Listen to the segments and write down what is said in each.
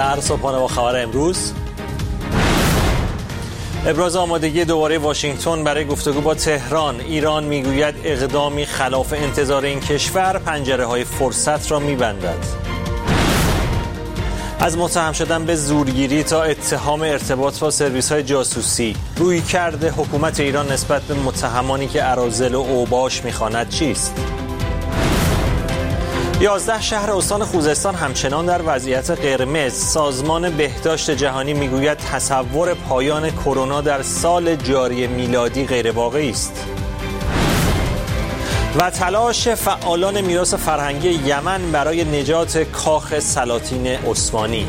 خبر صبحانه با خبر امروز. ابراز آمادگی دوباره واشنگتن برای گفتگو با تهران. ایران میگوید اقدامی خلاف انتظار این کشور پنجره‌های فرصت را می‌بندد. از متهم شدن به زورگیری تا اتهام ارتباط با سرویس‌های جاسوسی، رویکرد حکومت ایران نسبت به متهمانی که اراذل و اوباش می‌خواند چیست؟ 11 شهر استان خوزستان همچنان در وضعیت قرمز. سازمان بهداشت جهانی میگوید تصور پایان کرونا در سال جاری میلادی غیر واقعی است. و تلاش فعالان میراث فرهنگی یمن برای نجات کاخ سلاطین عثمانی.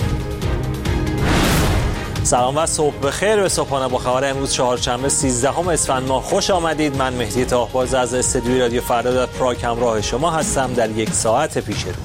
سلام و صبح بخیر. به صبحانه با خبر امروز چهارشنبه 13 اسفند ماه خوش آمدید. من مهدی طاهباز از استودیوی رادیو فردا در پراگ همراه شما هستم در یک ساعت پیش رو.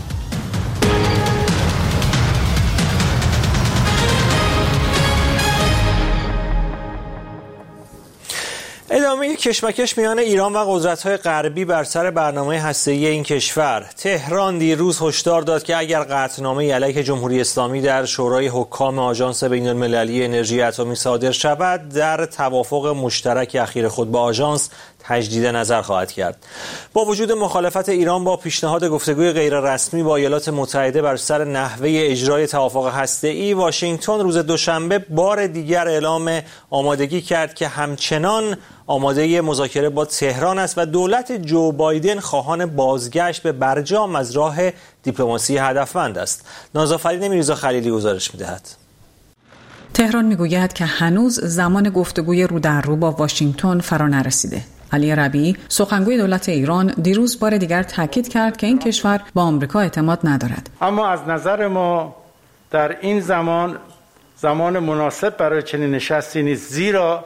ادامه کشمکش میان ایران و قدرت‌های غربی بر سر برنامه هسته‌ای این کشور. تهران دیروز هشدار داد که اگر قطعنامه علیه جمهوری اسلامی در شورای حکام آژانس بین‌المللی انرژی اتمی صادر شود، در توافق مشترک اخیر خود با آژانس تجدید نظر خواهد کرد. با وجود مخالفت ایران با پیشنهاد گفتگوی غیررسمی با ایالات متحده بر سر نحوه اجرای توافق هسته‌ای، واشنگتن روز دوشنبه بار دیگر اعلام آمادگی کرد که همچنان آماده مذاکره با تهران است و دولت جو بایدن خواهان بازگشت به برجام از راه دیپلماسی هدفمند است. نازآفرین میرزا خلیلی گزارش می‌دهد. تهران میگوید که هنوز زمان گفتگوی رو در رو با واشنگتن فرا نرسیده. علی ربیعی سخنگوی دولت ایران دیروز بار دیگر تاکید کرد که این کشور با آمریکا اعتماد ندارد. اما از نظر ما در این زمان مناسب برای چنین نشستی نیست، زیرا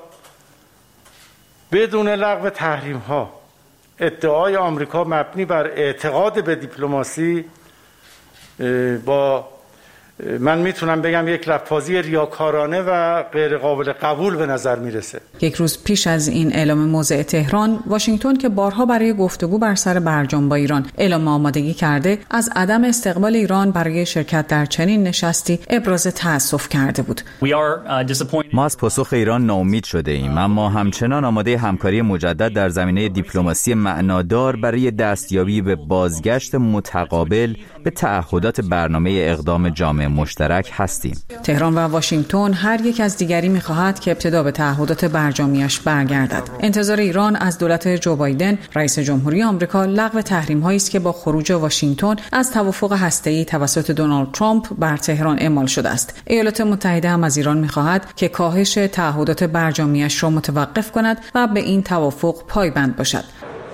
بدون لغو تحریم‌ها ادعای آمریکا مبنی بر اعتقاد به دیپلماسی با من میتونم بگم یک لفاظی ریاکارانه و غیر قابل قبول به نظر میرسه. یک روز پیش از این اعلام موضع تهران، واشنگتن که بارها برای گفتگو بر سر برجام با ایران اعلام آمادگی کرده، از عدم استقبال ایران برای شرکت در چنین نشستی ابراز تأسف کرده بود. ما از پاسخ ایران ناامید شده ایم، اما همچنان آماده همکاری مجدد در زمینه دیپلماسی معنادار برای دستیابی به بازگشت متقابل به تعهدات برنامه اقدام جامع مشترک هستیم. تهران و واشنگتن هر یک از دیگری می‌خواهد که ابتدا به تعهدات برجامیش برگردد. انتظار ایران از دولت جو بایدن رئیس جمهوری آمریکا لغو تحریم‌هایی است که با خروج واشنگتن از توافق هسته‌ای توسط دونالد ترامپ بر تهران اعمال شده است. ایالات متحده هم از ایران می‌خواهد که کاهش تعهدات برجامیش را متوقف کند و به این توافق پایبند باشد.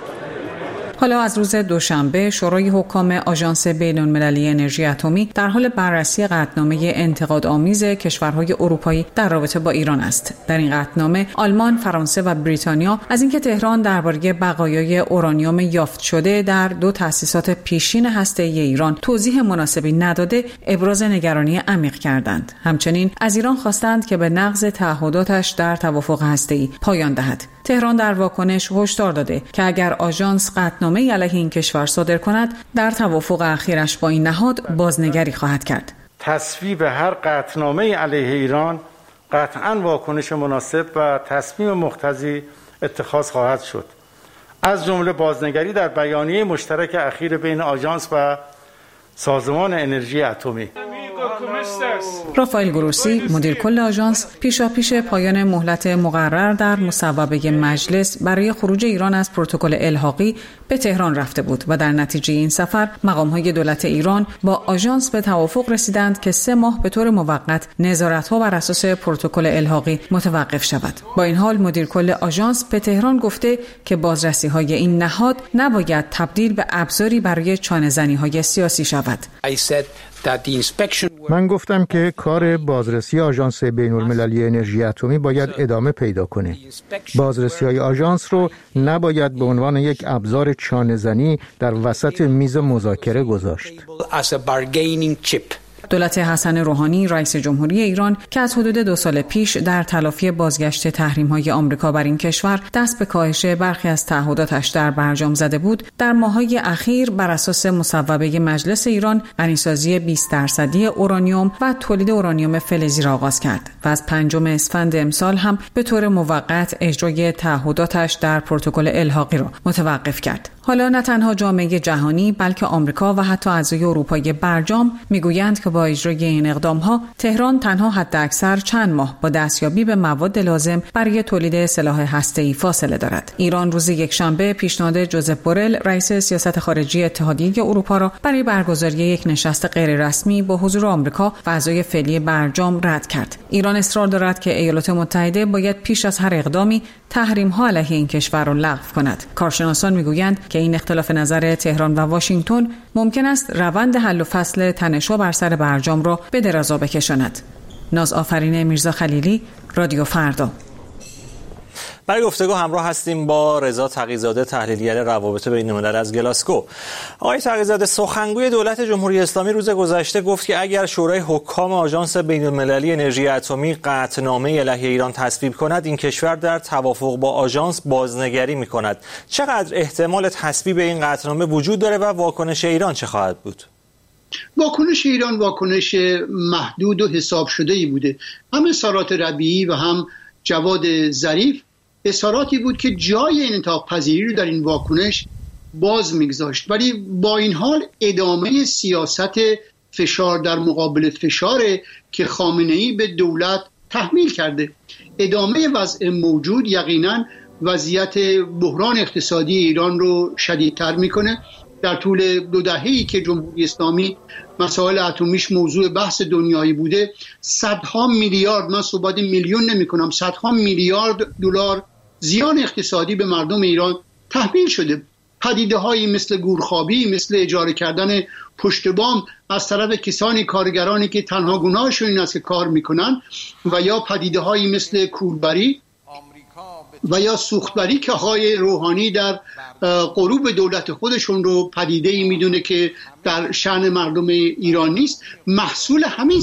حالا از روز دوشنبه شورای حکام آژانس بین‌المللی انرژی اتمی در حال بررسی قطعنامه انتقادآمیز کشورهای اروپایی در رابطه با ایران است. در این قطعنامه آلمان، فرانسه و بریتانیا از اینکه تهران درباره بقایای اورانیوم یافت شده در 2 تأسیسات پیشین هسته‌ای ایران توضیح مناسبی نداده، ابراز نگرانی عمیق کردند. همچنین از ایران خواستند که به نقض تعهداتش در توافق هسته‌ای پایان دهد. تهران در واکنش هشدار داده که اگر آژانس قطعنامه علیه این کشور صادر کند، در توافق اخیرش با این نهاد بازنگری خواهد کرد. تصویب هر قطعنامه علیه ایران قطعاً واکنش مناسب و تصمیم مقتضی اتخاذ خواهد شد، از جمله بازنگری در بیانیه مشترک اخیر بین آژانس و سازمان انرژی اتمی. رافائل گروسی مدیر کل آژانس پیشاپیش پایان مهلت مقرر در مصوبه مجلس برای خروج ایران از پروتکل الحاقی به تهران رفته بود و در نتیجه این سفر مقام‌های دولت ایران با آژانس به توافق رسیدند که 3 ماه به طور موقت نظارت‌ها بر اساس پروتکل الحاقی متوقف شود. با این حال مدیر کل آژانس به تهران گفته که بازرسی‌های این نهاد نباید تبدیل به ابزاری برای چانه‌زنی‌های سیاسی شود. من گفتم که کار بازرسی آژانس بین‌المللی انرژی اتمی باید ادامه پیدا کنه. بازرسی‌های آژانس رو نباید به عنوان یک ابزار چانه‌زنی در وسط میز مذاکره گذاشت. دولت حسن روحانی رئیس جمهوری ایران که از حدود 2 سال پیش در تلافی بازگشت تحریم‌های آمریکا بر این کشور دست به کاهش برخی از تعهداتش در برجام زده بود، در ماه‌های اخیر بر اساس مصوبه مجلس ایران غنیسازی 20% اورانیوم و تولید اورانیوم فلزی را آغاز کرد و از 5 اسفند امسال هم به طور موقت اجرای تعهداتش در پروتکل الحاقی را متوقف کرد. حالا نه تنها جامعه جهانی بلکه آمریکا و حتی اعضای اروپای برجام میگویند که با اجرای این اقدام‌ها تهران تنها حداکثر چند ماه با دستیابی به مواد لازم برای تولید سلاح هسته‌ای فاصله دارد. ایران روز یکشنبه پیشنهاد جوزف بورل رئیس سیاست خارجی اتحادیه اروپا را برای برگزاری یک نشست غیررسمی با حضور آمریکا و اعضای فعلی برجام رد کرد. ایران اصرار دارد که ایالات متحده باید پیش از هر اقدامی تحریم‌ها علیه این کشور را لغو کند. کارشناسان میگویند که این اختلاف نظر تهران و واشنگتن ممکن است روند حل و فصل تنش‌ها بر سر برجام را به درازا بکشاند. ناز آفرین میرزا خلیلی، رادیو فردا. برای گفتگو همراه هستیم با رضا تقی‌زاده، تحلیلگر روابط بین‌الملل از گلاسگو. آقای تقی‌زاده، سخنگوی دولت جمهوری اسلامی روز گذشته گفت که اگر شورای حکام آژانس بین‌المللی انرژی اتمی قطعنامه علیه ایران تصویب کند، این کشور در توافق با آژانس بازنگری می‌کند. چقدر احتمال تصویب این قطعنامه وجود داره و واکنش ایران چه خواهد بود؟ واکنش ایران واکنش محدود و حساب شده‌ای بوده. هم اظهارات ربیعی و هم جواد ظریف اظهاراتی بود که جای انعطاف پذیری رو در این واکنش باز میگذاشت، ولی با این حال ادامه سیاست فشار در مقابل فشار که خامنه‌ای به دولت تحمیل کرده. ادامه وضع موجود یقینا وضعیت بحران اقتصادی ایران رو شدیدتر میکنه. در طول 2 دهه‌ای که جمهوری اسلامی مسائل اتمیش موضوع بحث دنیایی بوده، صدها میلیارد، من صحبت میلیون نمی کنم، صدها میلیارد دلار زیان اقتصادی به مردم ایران تحمیل شده. پدیده‌هایی مثل گورخوابی، مثل اجاره کردن پشت بام از طرف کسانی کارگرانی که تنها گناهشون این است که کار میکنن، و یا پدیده‌هایی مثل کوربری و یا سوختبری که آقای روحانی در غروب دولت خودشون رو پدیده‌ای میدونه که در شأن مردم ایران نیست، محصول همین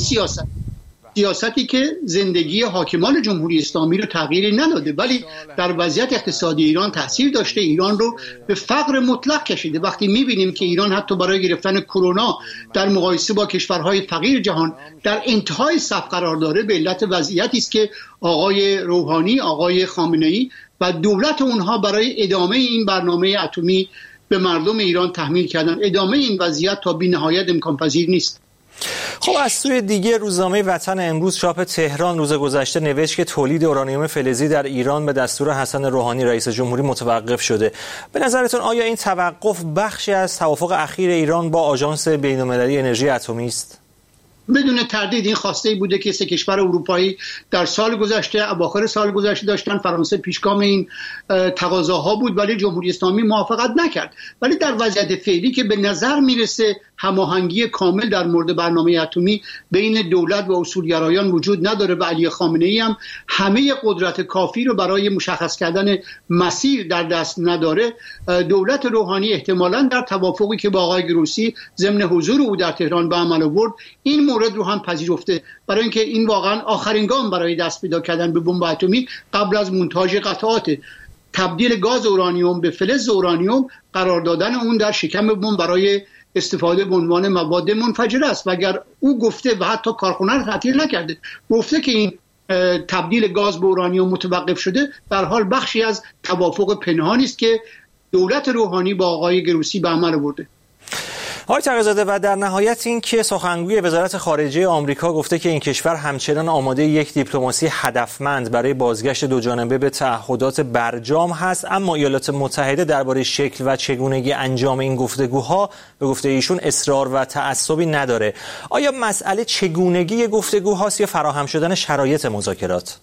سیاستی که زندگی حاکمان جمهوری اسلامی رو تغییری نداده، ولی در وضعیت اقتصادی ایران تاثیر داشته، ایران رو به فقر مطلق کشیده. وقتی میبینیم که ایران حتی برای گرفتن کرونا در مقایسه با کشورهای فقیر جهان در انتهای صف قرار داره، به علت وضعیتی است که آقای روحانی، آقای خامنه‌ای و دولت اونها برای ادامه این برنامه اتمی به مردم ایران تحمیل کردن. ادامه این وضعیت تا بی‌نهایت امکان پذیر نیست. خب از سوی دیگه روزنامه وطن امروز چاپ تهران روز گذشته نوشت که تولید اورانیوم فلزی در ایران به دستور حسن روحانی رئیس جمهوری متوقف شده. به نظرتون آیا این توقف بخشی از توافق اخیر ایران با آژانس بین‌المللی انرژی اتمی است؟ بدون تردید این خواسته بوده که 3 کشور اروپایی در سال گذشته، اواخر سال گذشته داشتن. فرانسه پیشگام این تقاضاها بود ولی جمهوری اسلامی موافقت نکرد. ولی در وضعیت فعلی که به نظر میرسه هماهنگی کامل در مورد برنامه اتمی بین دولت و اصولگرایان وجود نداره و علی خامنه‌ای هم همه قدرت کافی رو برای مشخص کردن مسیر در دست نداره، دولت روحانی احتمالاً در توافقی که با آقای گروسی ضمن حضور او در تهران به عمل آورد این مورد رو هم پذیرفته، برای اینکه این واقعا آخرین گام برای دست پیدا کردن به بمب اتمی قبل از مونتاژ قطعات. تبدیل گاز اورانیوم به فلز اورانیوم، قرار دادن اون در شکم بمب برای استفاده به عنوان مواد منفجره است. و اگر او گفته و حتی کارخانه رو تعطیل نکرده، گفته که این تبدیل گاز به اورانیوم متوقف شده، در حال بخشی از توافق پنهانی است که دولت روحانی با آقای گروسی به عمل آورده. آقای تقی‌زاده، و در نهایت این که سخنگوی وزارت خارجه آمریکا گفته که این کشور همچنان آماده یک دیپلماسی هدفمند برای بازگشت دوجانبه به تعهدات برجام هست، اما ایالات متحده درباره شکل و چگونگی انجام این گفتگوها به گفته ایشون اصرار و تعصبی نداره. آیا مسئله چگونگی گفتگوهاست یا فراهم شدن شرایط مذاکرات؟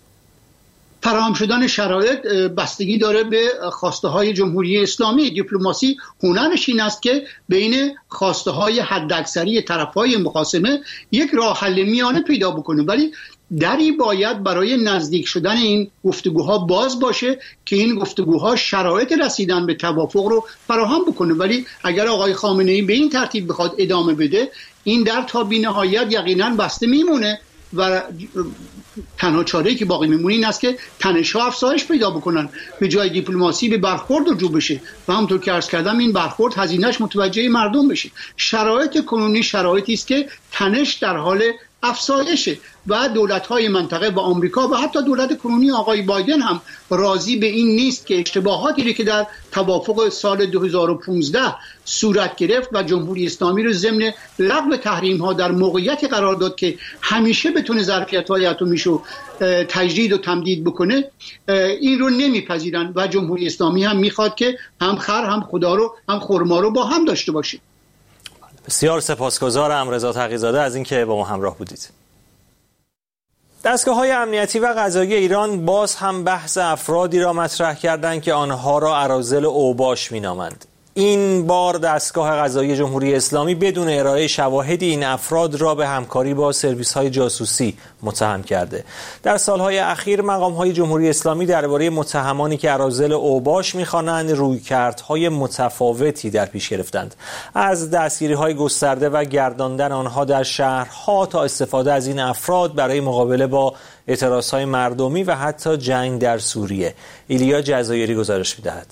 فراهم شدن شرایط بستگی داره به خواسته های جمهوری اسلامی. دیپلماسی هنرش این است که بین خواسته های حداکثری طرف های مخاصمه یک راه حل میانه پیدا بکنه، ولی دری باید برای نزدیک شدن این گفتگوها باز باشه که این گفتگوها شرایط رسیدن به توافق رو فراهم بکنه. ولی اگر آقای خامنه‌ای به این ترتیب بخواد ادامه بده، این در تا بی‌نهایت یقینا بسته میمونه و تنها چاره‌ای که باقی میمونه این است که تنش‌ها افزایش پیدا بکنن، به جای دیپلماسی به برخورد رجوع بشه و همونطور که عرض کردم این برخورد هزینه‌اش متوجه مردم بشه. شرایط کنونی شرایطی است که تنش در حال افزایشه و دولت‌های منطقه و آمریکا و حتی دولت کنونی آقای بایدن هم راضی به این نیست که اشتباهاتی که در توافق سال 2015 صورت گرفت و جمهوری اسلامی رو ضمن لغو تحریم‌ها در موقعیتی قرار داد که همیشه بتونه ظرفیت‌های اتمیشو تجدید و تمدید بکنه، این رو نمیپذیرن و جمهوری اسلامی هم میخواد که هم خر هم خدا رو هم خرما رو با هم داشته باشه. بسیار سپاسگزارم رضا تقی‌زاده از اینکه با ما همراه بودید. دستگاه‌های امنیتی و قضایی ایران باز هم بحث افرادی را مطرح کردند که آنها را اراذل اوباش می‌نامند. این بار دستگاه قضایی جمهوری اسلامی بدون ارائه شواهدی این افراد را به همکاری با سرویس‌های جاسوسی متهم کرده. در سالهای اخیر مقام‌های جمهوری اسلامی درباره متهمانی که اراذل اوباش می‌خوانند رویکردهای متفاوتی در پیش گرفتند، از دستگیری‌های گسترده و گرداندن آنها در شهرها تا استفاده از این افراد برای مقابله با اعتراضهای مردمی و حتی جنگ در سوریه. ایلیا جزایری گزارش می‌دهد.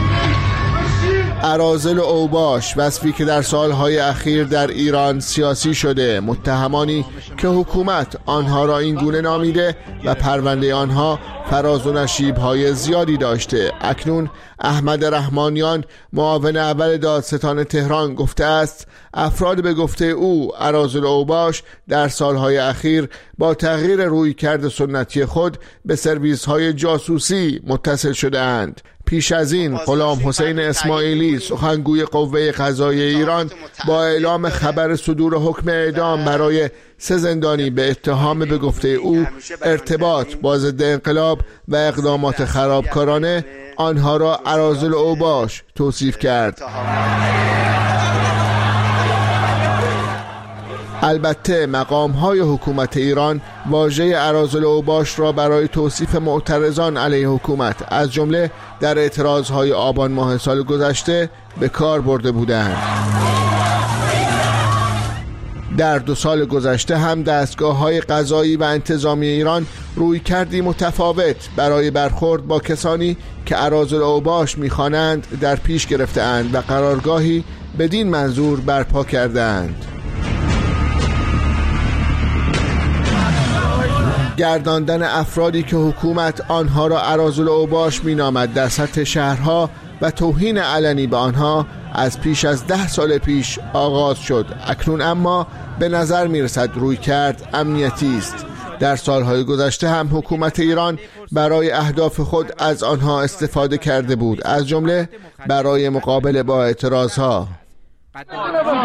اراذل اوباش وصفی که در سالهای اخیر در ایران سیاسی شده، متهمانی که حکومت آنها را این گونه نامیده و پرونده آنها فراز و نشیب‌های زیادی داشته. اکنون احمد رحمانیان معاون اول دادستان تهران گفته است افراد به گفته او اراذل اوباش در سالهای اخیر با تغییر رویکرد سنتی خود به سرویس‌های جاسوسی متصل شده‌اند. پیش از این غلام حسین اسماعیلی سخنگوی قوه قضاییه ایران با اعلام خبر صدور حکم اعدام برای 3 زندانی به اتهام به گفته او ارتباط با ضد انقلاب و اقدامات خرابکارانه آنها را اراذل اوباش توصیف کرد. البته مقام‌های حکومت ایران واژه اراذل اوباش را برای توصیف معترضان علیه حکومت از جمله در اعتراضهای آبان ماه سال گذشته به کار برده بودند. در 2 سال گذشته هم دستگاه‌های قضایی و انتظامی ایران روی کردی متفاوت برای برخورد با کسانی که اراذل اوباش می‌خوانند در پیش گرفته‌اند و قرارگاهی بدین منظور برپا کردند. گرداندن افرادی که حکومت آنها را اراذل اوباش می‌نامد در سطح شهرها و توهین علنی به آنها از پیش از 10 سال پیش آغاز شد. اکنون اما به نظر می‌رسد رویکرد امنیتی است. در سالهای گذشته هم حکومت ایران برای اهداف خود از آنها استفاده کرده بود، از جمله برای مقابله با اعتراضها. من تو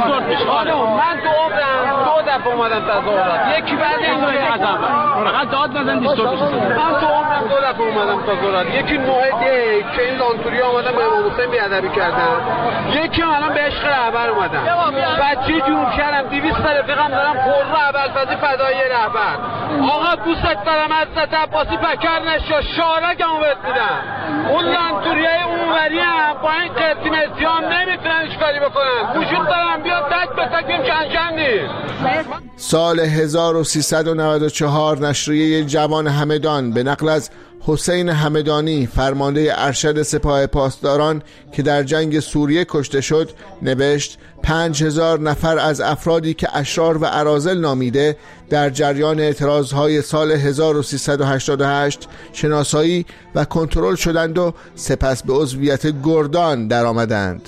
دفعه اومدم تظاهرات، یکی بعد این ازم فقط داد بزن دیستورت. من تو عمرم 2 دفعه اومدم تظاهرات، یکی موعده که این لانتوریا اومدن به امام حسین بی‌ادبی کردن، یکی الان به عشق رهبر اومدن. بچه جور کردم 200 تا رفیقم دارم قرر ابوالفضل فدایی رهبر. آقا دوست دارم حضرت عباسی فکر نشو، شارکمو بهت میدم. اون لانتوریای اونوری هم با این قرتیمسی هم نمیتونن اشکالی بکنن. وجود دارم بیا تک به تک بیم چند سال 1394 نشریه جوان همدان به نقل از حسین همدانی فرمانده ارشد سپاه پاسداران که در جنگ سوریه کشته شد نوشت 5000 نفر از افرادی که اشرار و اراذل نامیده در جریان اعتراضهای سال 1388 شناسایی و کنترل شدند و سپس به عضویت گردان در آمدند.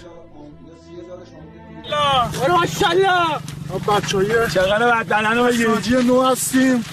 ماشاءالله بچه‌ای چقدر بدنن و نو هستیم.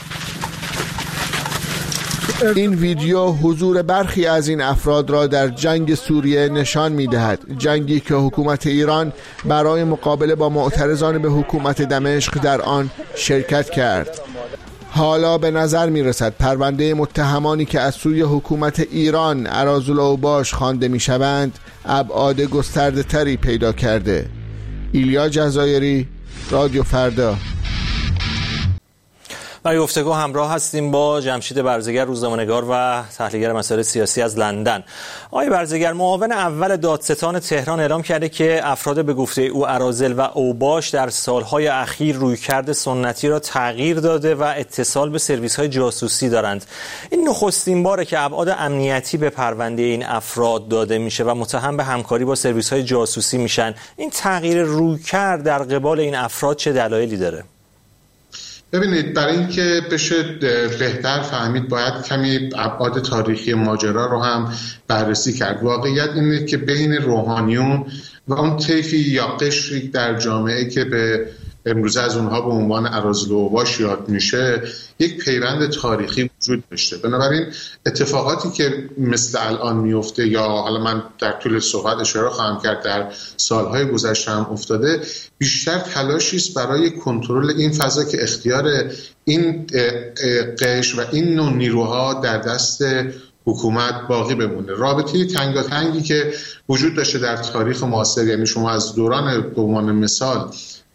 این ویدیو حضور برخی از این افراد را در جنگ سوریه نشان می‌دهد، جنگی که حکومت ایران برای مقابله با معترضان به حکومت دمشق در آن شرکت کرد. حالا به نظر می‌رسد پرونده متهمانی که از سوی حکومت ایران اراذل اوباش خوانده می‌شوند ابعاد گسترده‌تری پیدا کرده. ایلیا جزایری، رادیو فردا. برای گفتگو همراه هستیم با جمشید برزگر، روزنامه‌نگار و تحلیلگر مسائل سیاسی از لندن. آقای برزگر، معاون اول دادستان تهران اعلام کرده که افراد به گفته او اراذل و اوباش در سالهای اخیر رویکرد سنتی را تغییر داده و اتصال به سرویس‌های جاسوسی دارند. این نخستین باره که ابعاد امنیتی به پرونده این افراد داده میشه و متهم به همکاری با سرویس‌های جاسوسی میشن. این تغییر رویکرد در قبال این افراد چه دلایلی داره؟ ببینید، برای اینکه بشه بهتر فهمید باید کمی ابعاد تاریخی ماجرا رو هم بررسی کرد. واقعیت اینه که بین روحانیون و اون طیفی یا قشری در جامعه که به امروزه از اونها به عنوان اراذل و اوباش یاد میشه یک پیوند تاریخی وجود داشته. بنابراین اتفاقاتی که مثل الان میفته یا حالا من در طول صحبت اشاره خواهم کرد در سالهای گذشته هم افتاده، بیشتر تلاشی است برای کنترل این فضا که اختیار این قشر و این نوع نیروها در دست حکومت باقی بمونه. رابطه تنگاتنگی که وجود داشته در تاریخ معاصر، یعنی شما از دوران به عنوان مثال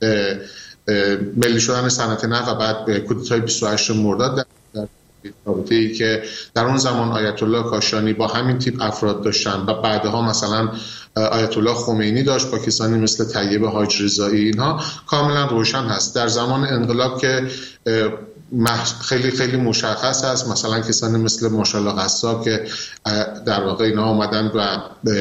ملی شدن صنعت نفت و بعد کودتای 28 مرداد در رابطه‌ای که در اون زمان آیت الله کاشانی با همین تیپ افراد داشتن و بعدها مثلا آیت الله خمینی داشت با کسانی مثل طیب حاج رضایی، اینها کاملا روشن هست. در زمان انقلاب که خیلی خیلی مشخص است، مثلا کسانی مثل ماشاءالله قصاب که در واقع اینها آمدن و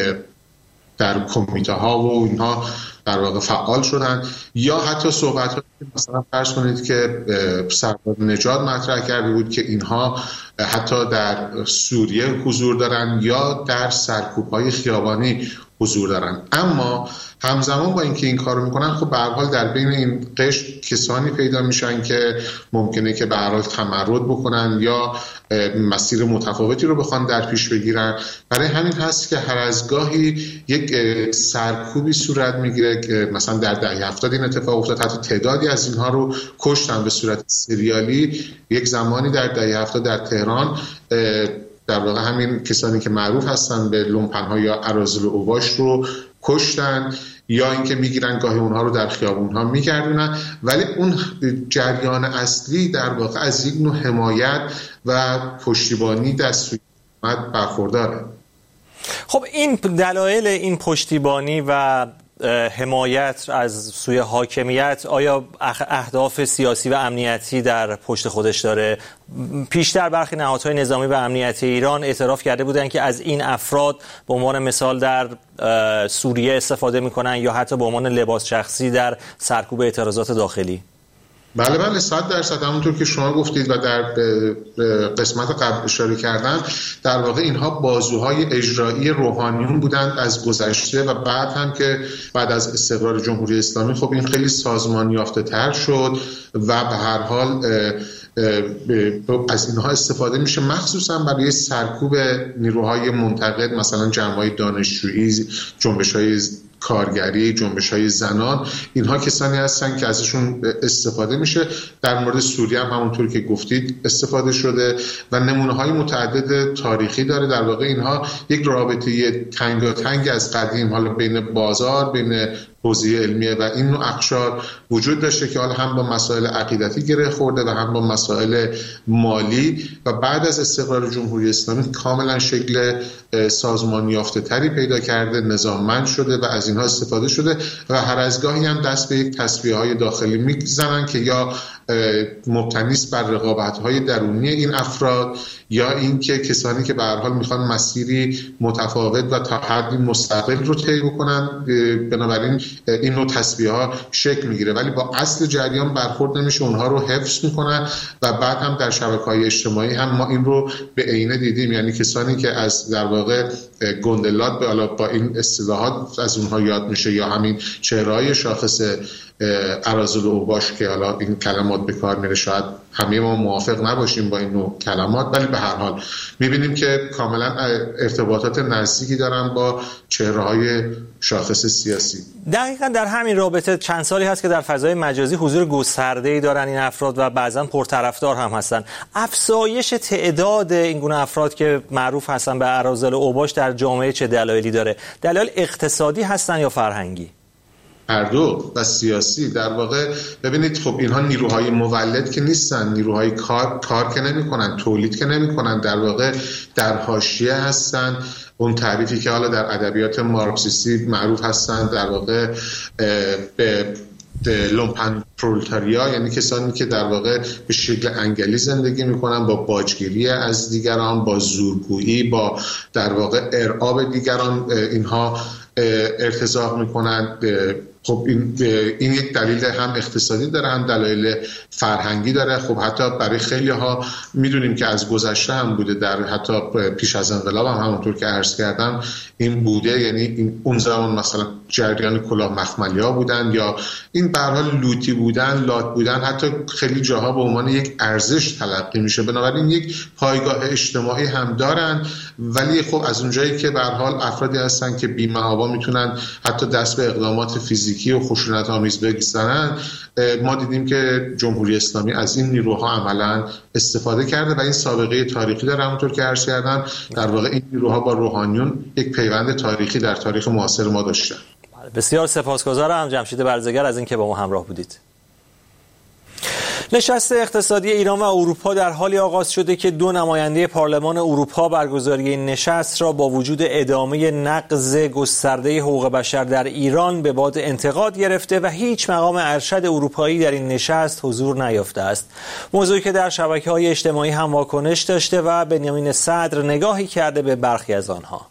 در کمیته ها و اینها در واقع فعال شدن، یا حتی صحبت مثلا فرض کنید که سرباز نژاد مطرح کرده بود که اینها حتی در سوریه حضور دارن یا در سرکوب‌های خیابانی حضور دارن. اما همزمان با اینکه این کارو میکنن، خب به هر حال در بین این قشر کسانی پیدا میشن که ممکنه که به هر حال تمرد بکنن یا مسیر متفاوتی رو بخوان در پیش بگیرن. برای همین هست که هر از گاهی یک سرکوبی صورت میگیره که مثلا در دهه 70 این اتفاق افتاد، حتی تعدادی از اینها رو کشتن به صورت سریالی. یک زمانی در دهه 70 در تهران در واقع همین کسانی که معروف هستن به لومپن‌ها یا اراذل و اوباش رو کشتن، یا اینکه میگیرن گاهی اونها رو در خیابون‌ها میگردونن، ولی اون جریان اصلی در واقع از یک نوع حمایت و پشتیبانی دست حکومت برخورداره. خب این دلایل این پشتیبانی و حمایت از سوی حاکمیت آیا اهداف سیاسی و امنیتی در پشت خودش داره؟ پیشتر برخی نهادهای نظامی و امنیتی ایران اعتراف کرده بودند که از این افراد به عنوان مثال در سوریه استفاده میکنن یا حتی به عنوان لباس شخصی در سرکوب اعتراضات داخلی. بله 100% همونطور که شما گفتید و در قسمت قبل اشاره کردم، در واقع اینها بازوهای اجرایی روحانیون بودند از گذشته و بعد هم که بعد از استقرار جمهوری اسلامی خب این خیلی سازمان یافته تر شد و به هر حال از اینها استفاده میشه، مخصوصا برای سرکوب نیروهای منتقد، مثلا جمع‌های دانشجویی، جنبش‌های کارگری، جنبش‌های زنان. اینها کسانی هستن که ازشون استفاده میشه. در مورد سوریه هم همونطور که گفتید استفاده شده و نمونه‌های متعدد تاریخی داره. در واقع اینها یک رابطه تنگاتنگ از قدیم حالا بین بازار، بین حوزه علمیه و این نوع اقشار وجود داشته که حالا هم با مسائل عقیدتی گره خورده و هم با مسائل مالی و بعد از استقرار جمهوری اسلامی کاملا شکل سازمان یافته تری پیدا کرده، نظاممند شده و از اینها استفاده شده و هر از گاهی هم دست به یک تصفیه‌های داخلی میزنن که یا مبتنی است بر رقابت‌های درونی این افراد یا اینکه کسانی که به هر حال میخوان مسیری متفاوت و تا حدی مستقل رو طی بکنن، بنابراین این نوع تصفیه‌ها شکل میگیره ولی با اصل جریان برخورد نمیشه، اونها رو حفظ میکنن و بعد هم در شبکه‌های اجتماعی هم ما این رو به عینه دیدیم. یعنی کسانی که از در واقع گندلات به حالا با این اصطلاحات از اونها یاد میشه یا همین چهره‌های شاخص اراذل و اوباش که حالا این کلمات به کار میره، شاید همه ما موافق نباشیم با این نوع کلمات ولی به هر حال میبینیم که کاملا ارتباطات نزدیکی دارن با چهره‌های شاخص سیاسی. دقیقاً در همین رابطه چند سالی هست که در فضای مجازی حضور گسترده‌ای دارن این افراد و بعضاً پرطرفدار هم هستن. افزایش تعداد این گونه افراد که معروف هستن به اراذل و اوباش در جامعه چه دلایلی داره؟ دلایل اقتصادی هستن یا فرهنگی؟ اردو و سیاسی در واقع ببینید خب اینها نیروهای مولد که نیستن، نیروهای کار که نمی‌کنن، تولید که نمی‌کنن، در واقع در حاشیه هستن. اون تعریفی که حالا در ادبیات مارکسیستی معروف هستن در واقع به لومپن پرولتاریا، یعنی کسانی که در واقع به شکل انگلی زندگی میکنن، با باجگیری از دیگران، با زورگویی، با در واقع ارعاب دیگران اینها ارتزاق میکنن. خب این یک دلیل هم اقتصادی داره، هم دلایل فرهنگی داره. خب حتی برای خیلی ها میدونیم که از گذشته هم بوده، در حتی پیش از انقلاب هم همونطور که عرض کردم این بوده، یعنی اون زمان مثلا جریان کلاه مخملی ها بودن یا این به هر حال لوتی بودن، لات بودن، حتی خیلی جاها به عنوان یک ارزش تلقی میشه. بنابراین یک پایگاه اجتماعی هم دارن، ولی خب از اونجایی که به هر حال افرادی هستن که بی‌محابا میتونن حتی دست به اقدامات فیزیکی و خشونت آمیز بزنن، ما دیدیم که جمهوری اسلامی از این نیروها عملا استفاده کرده و این سابقه تاریخی داره. همونطور که عرض کردم در واقع این نیروها با روحانیون یک پیوند تاریخی در تاریخ معاصر ما داشتن. بسیار سپاسگزارم جمشید برزگر از اینکه با ما همراه بودید. نشست اقتصادی ایران و اروپا در حالی آغاز شده که دو نماینده پارلمان اروپا برگزاری این نشست را با وجود ادامه نقض گسترده حقوق بشر در ایران به باد انتقاد گرفته و هیچ مقام ارشد اروپایی در این نشست حضور نیافته است. موضوعی که در شبکه‌های اجتماعی هم واکنش داشته و بنیامین صدر نگاهی کرده به برخی از آنها.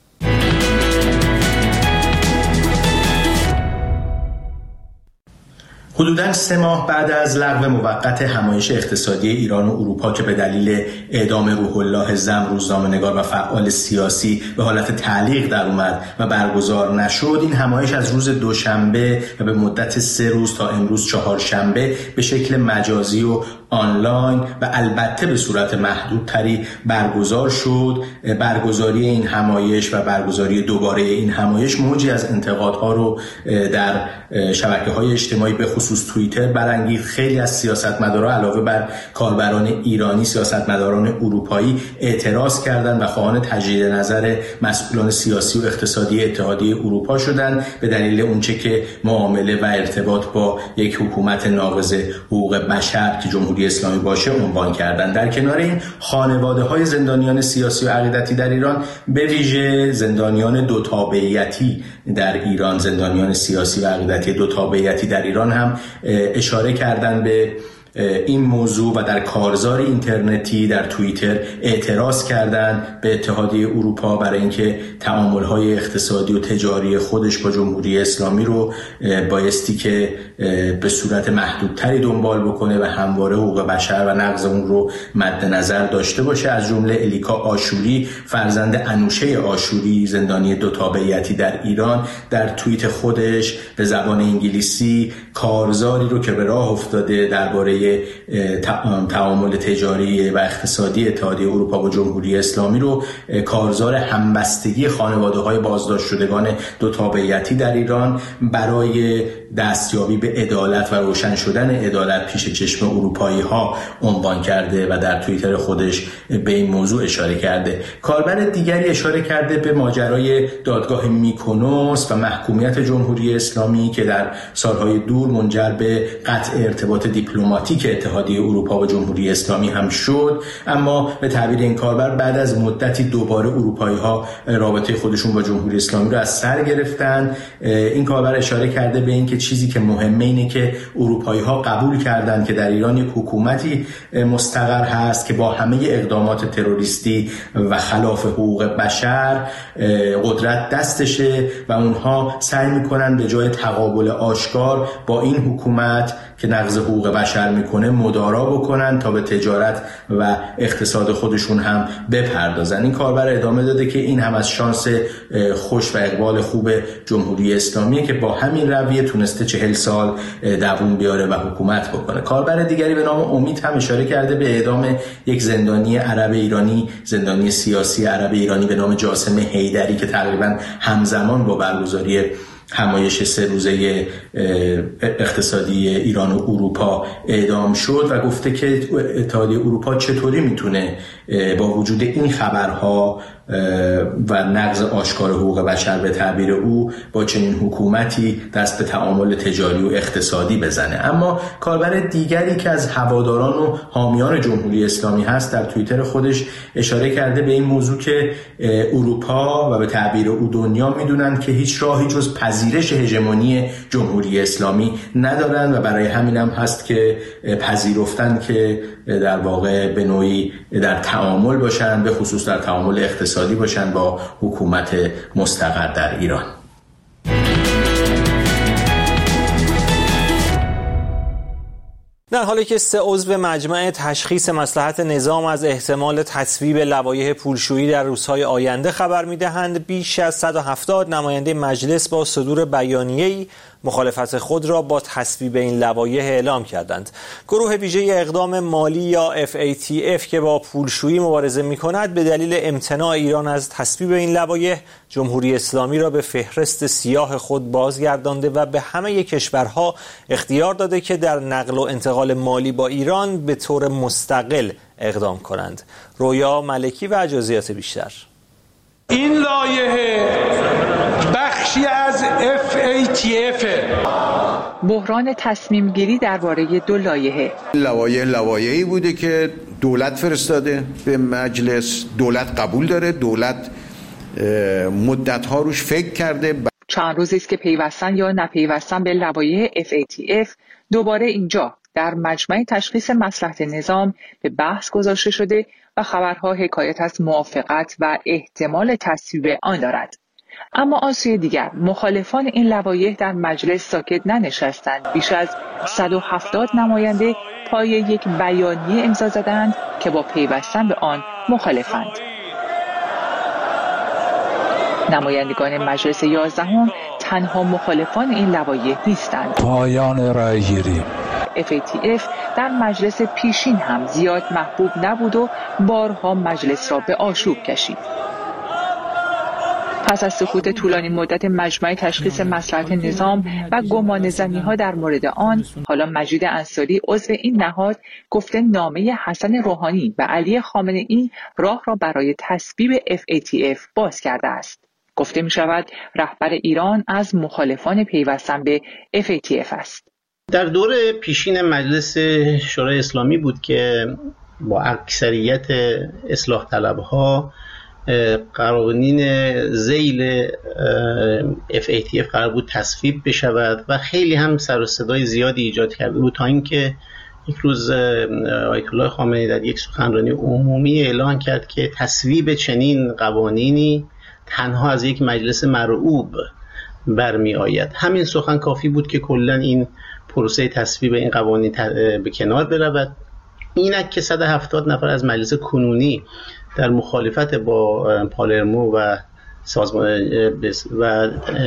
حدوداً 3 ماه بعد از لغو موقت همایش اقتصادی ایران و اروپا که به دلیل اعدام روح الله زم روزنامه‌نگار و فعال سیاسی به حالت تعلیق در اومد و برگزار نشد، این همایش از روز دوشنبه و به مدت 3 روز تا امروز چهارشنبه به شکل مجازی و آنلاین و البته به صورت محدودتری برگزار شد. برگزاری این همایش و برگزاری دوباره این همایش موجی از انتقادها رو در شبکه‌های اجتماعی به خصوص توییتر برانگیخت. خیلی از سیاستمدارا علاوه بر کاربران ایرانی، سیاستمداران اروپایی اعتراض کردند و خواهان تجدید نظر مسئولان سیاسی و اقتصادی اتحادیه اروپا شدند به دلیل اونچه که معامله و ارتباط با یک حکومت ناقض حقوق بشر که جمهوری اسلامی باشه عنوان کردند. در کنار این خانواده‌های زندانیان سیاسی و عقیدتی در ایران، به ویژه زندانیان دو تابعیتی در ایران، زندانیان سیاسی و عقیدتی دو تابعیتی در ایران هم اشاره کردند به این موضوع و در کارزار اینترنتی در توییتر اعتراض کردند به اتحادیه اروپا برای اینکه تعامل‌های اقتصادی و تجاری خودش با جمهوری اسلامی رو بایستی که به صورت محدودتری دنبال بکنه و همواره حقوق بشر و نقض اون رو مد نظر داشته باشه. از جمله الیکا آشوری، فرزند انوشه آشوری، زندانی دو تابعیتی در ایران، در توییت خودش به زبان انگلیسی کارزاری رو که به راه افتاده درباره تعامل تجاری و اقتصادی اتحادیه اروپا با جمهوری اسلامی رو کارزار همبستگی خانواده‌های بازداشت شدگان دو تابعیتی در ایران برای دستیابی به عدالت و روشن شدن عدالت پیش چشم اروپایی‌ها عنوان کرده و در توییتر خودش به این موضوع اشاره کرده. کاربر دیگری اشاره کرده به ماجرای دادگاه میکونوس و محکومیت جمهوری اسلامی که در سالهای دور منجر به قطع ارتباط دیپلماتیک اتحادیه اروپا و جمهوری اسلامی هم شد، اما به تعبیر این کاربر بعد از مدتی دوباره اروپایی‌ها رابطه خودشون با جمهوری اسلامی رو از سر گرفتن. این کاربر اشاره کرده به اینکه چیزی که مهمه اینه که اروپایی‌ها قبول کردن که در ایران یک حکومتی مستقر هست که با همه اقدامات تروریستی و خلاف حقوق بشر قدرت دستشه و اونها سعی میکنن به جای تقابل آشکار با این حکومت که نقض حقوق بشر میکنه مدارا بکنن تا به تجارت و اقتصاد خودشون هم بپردازن. این کاربر ادامه داده که این هم از شانس خوش و اقبال خوب جمهوری اسلامیه که با همین رویه تونسته 40 سال دووم بیاره و حکومت بکنه. کاربر دیگری به نام امید هم اشاره کرده به اعدام یک زندانی عرب ایرانی، زندانی سیاسی عرب ایرانی به نام جاسم حیدری که تقریبا همزمان با برگزاری همایش 3 روزه اقتصادی ایران و اروپا اعدام شد و گفته که اتحادیه اروپا چطوری میتونه با وجود این خبرها و نقض آشکار حقوق بشر به تعبیر او با چنین حکومتی دست به تعامل تجاری و اقتصادی بزنه. اما کاربر دیگری که از هواداران و حامیان جمهوری اسلامی هست در توییتر خودش اشاره کرده به این موضوع که اروپا و به تعبیر او دنیا میدونن که هیچ راهی جز پذیرش هژمونی جمهوری اسلامی ندارن و برای همین هم هست که پذیرفتن که در واقع به نوعی در تعامل باشن، به خصوص در تعامل اقتصادی باشن با حکومت مستقر در ایران. در حالی که 3 عضو مجمع تشخیص مصلحت نظام از احتمال تصویب لوایح پولشویی در روزهای آینده خبر می‌دهند، بیش از 170 نماینده مجلس با صدور بیانیه‌ای مخالفت خود را با تصویب این لوایح اعلام کردند. گروه ویژه اقدام مالی یا FATF که با پولشویی مبارزه می‌کند به دلیل امتناع ایران از تصویب این لوایح، جمهوری اسلامی را به فهرست سیاه خود بازگردانده و به همه کشورها اختیار داده که در نقل و انتقال مالی با ایران به طور مستقل اقدام کنند. رویا ملکی و جزئیات بیشتر. این لایحه بخشی از FATF. بحران تصمیم گیری درباره 2 لایحه. لوایحی بوده که دولت فرستاده به مجلس، دولت قبول داره، دولت مدت‌ها روش فکر کرده. چند روزی است که پیوستن یا نپیوستن به لوایح FATF دوباره اینجا در مجمع تشخیص مصلحت نظام به بحث گذاشته شده و خبرها حکایت از موافقت و احتمال تصویب آن دارد. اما از سوی دیگر مخالفان این لوایح در مجلس ساکت ننشستند. بیش از 170 نماینده پای یک بیانیه امضا زدند که با پیوستن به آن مخالفند. نمایندگان مجلس 11 تنها مخالفان این لوایح نیستند. پایان رأی‌گیری FATF در مجلس پیشین هم زیاد محبوب نبود و بارها مجلس را به آشوب کشید. پس از سکوت طولانی مدت مجمع تشخیص مصلحت نظام و گمانه‌زنی‌ها در مورد آن، حالا مجید انصاری عضو این نهاد گفته نامه حسن روحانی و علی خامنه‌ای راه را برای تصویب FATF باز کرده است. گفته می شود رهبر ایران از مخالفان پیوستن به FATF است. در دور پیشین مجلس شورای اسلامی بود که با اکثریت اصلاح طلبها قوانین ذیل FATF قرار بود تصویب بشود و خیلی هم سر و صدای زیادی ایجاد کرده بود تا اینکه یک روز آیت الله خامنه‌ای در یک سخنرانی عمومی اعلان کرد که تصویب چنین قوانینی تنها از یک مجلس مرعوب برمی آید. همین سخن کافی بود که کلا این پروسه تصویب این قوانین به کنار برود. اینک که 170 نفر از مجلس کنونی در مخالفت با پالرمو و سازمان و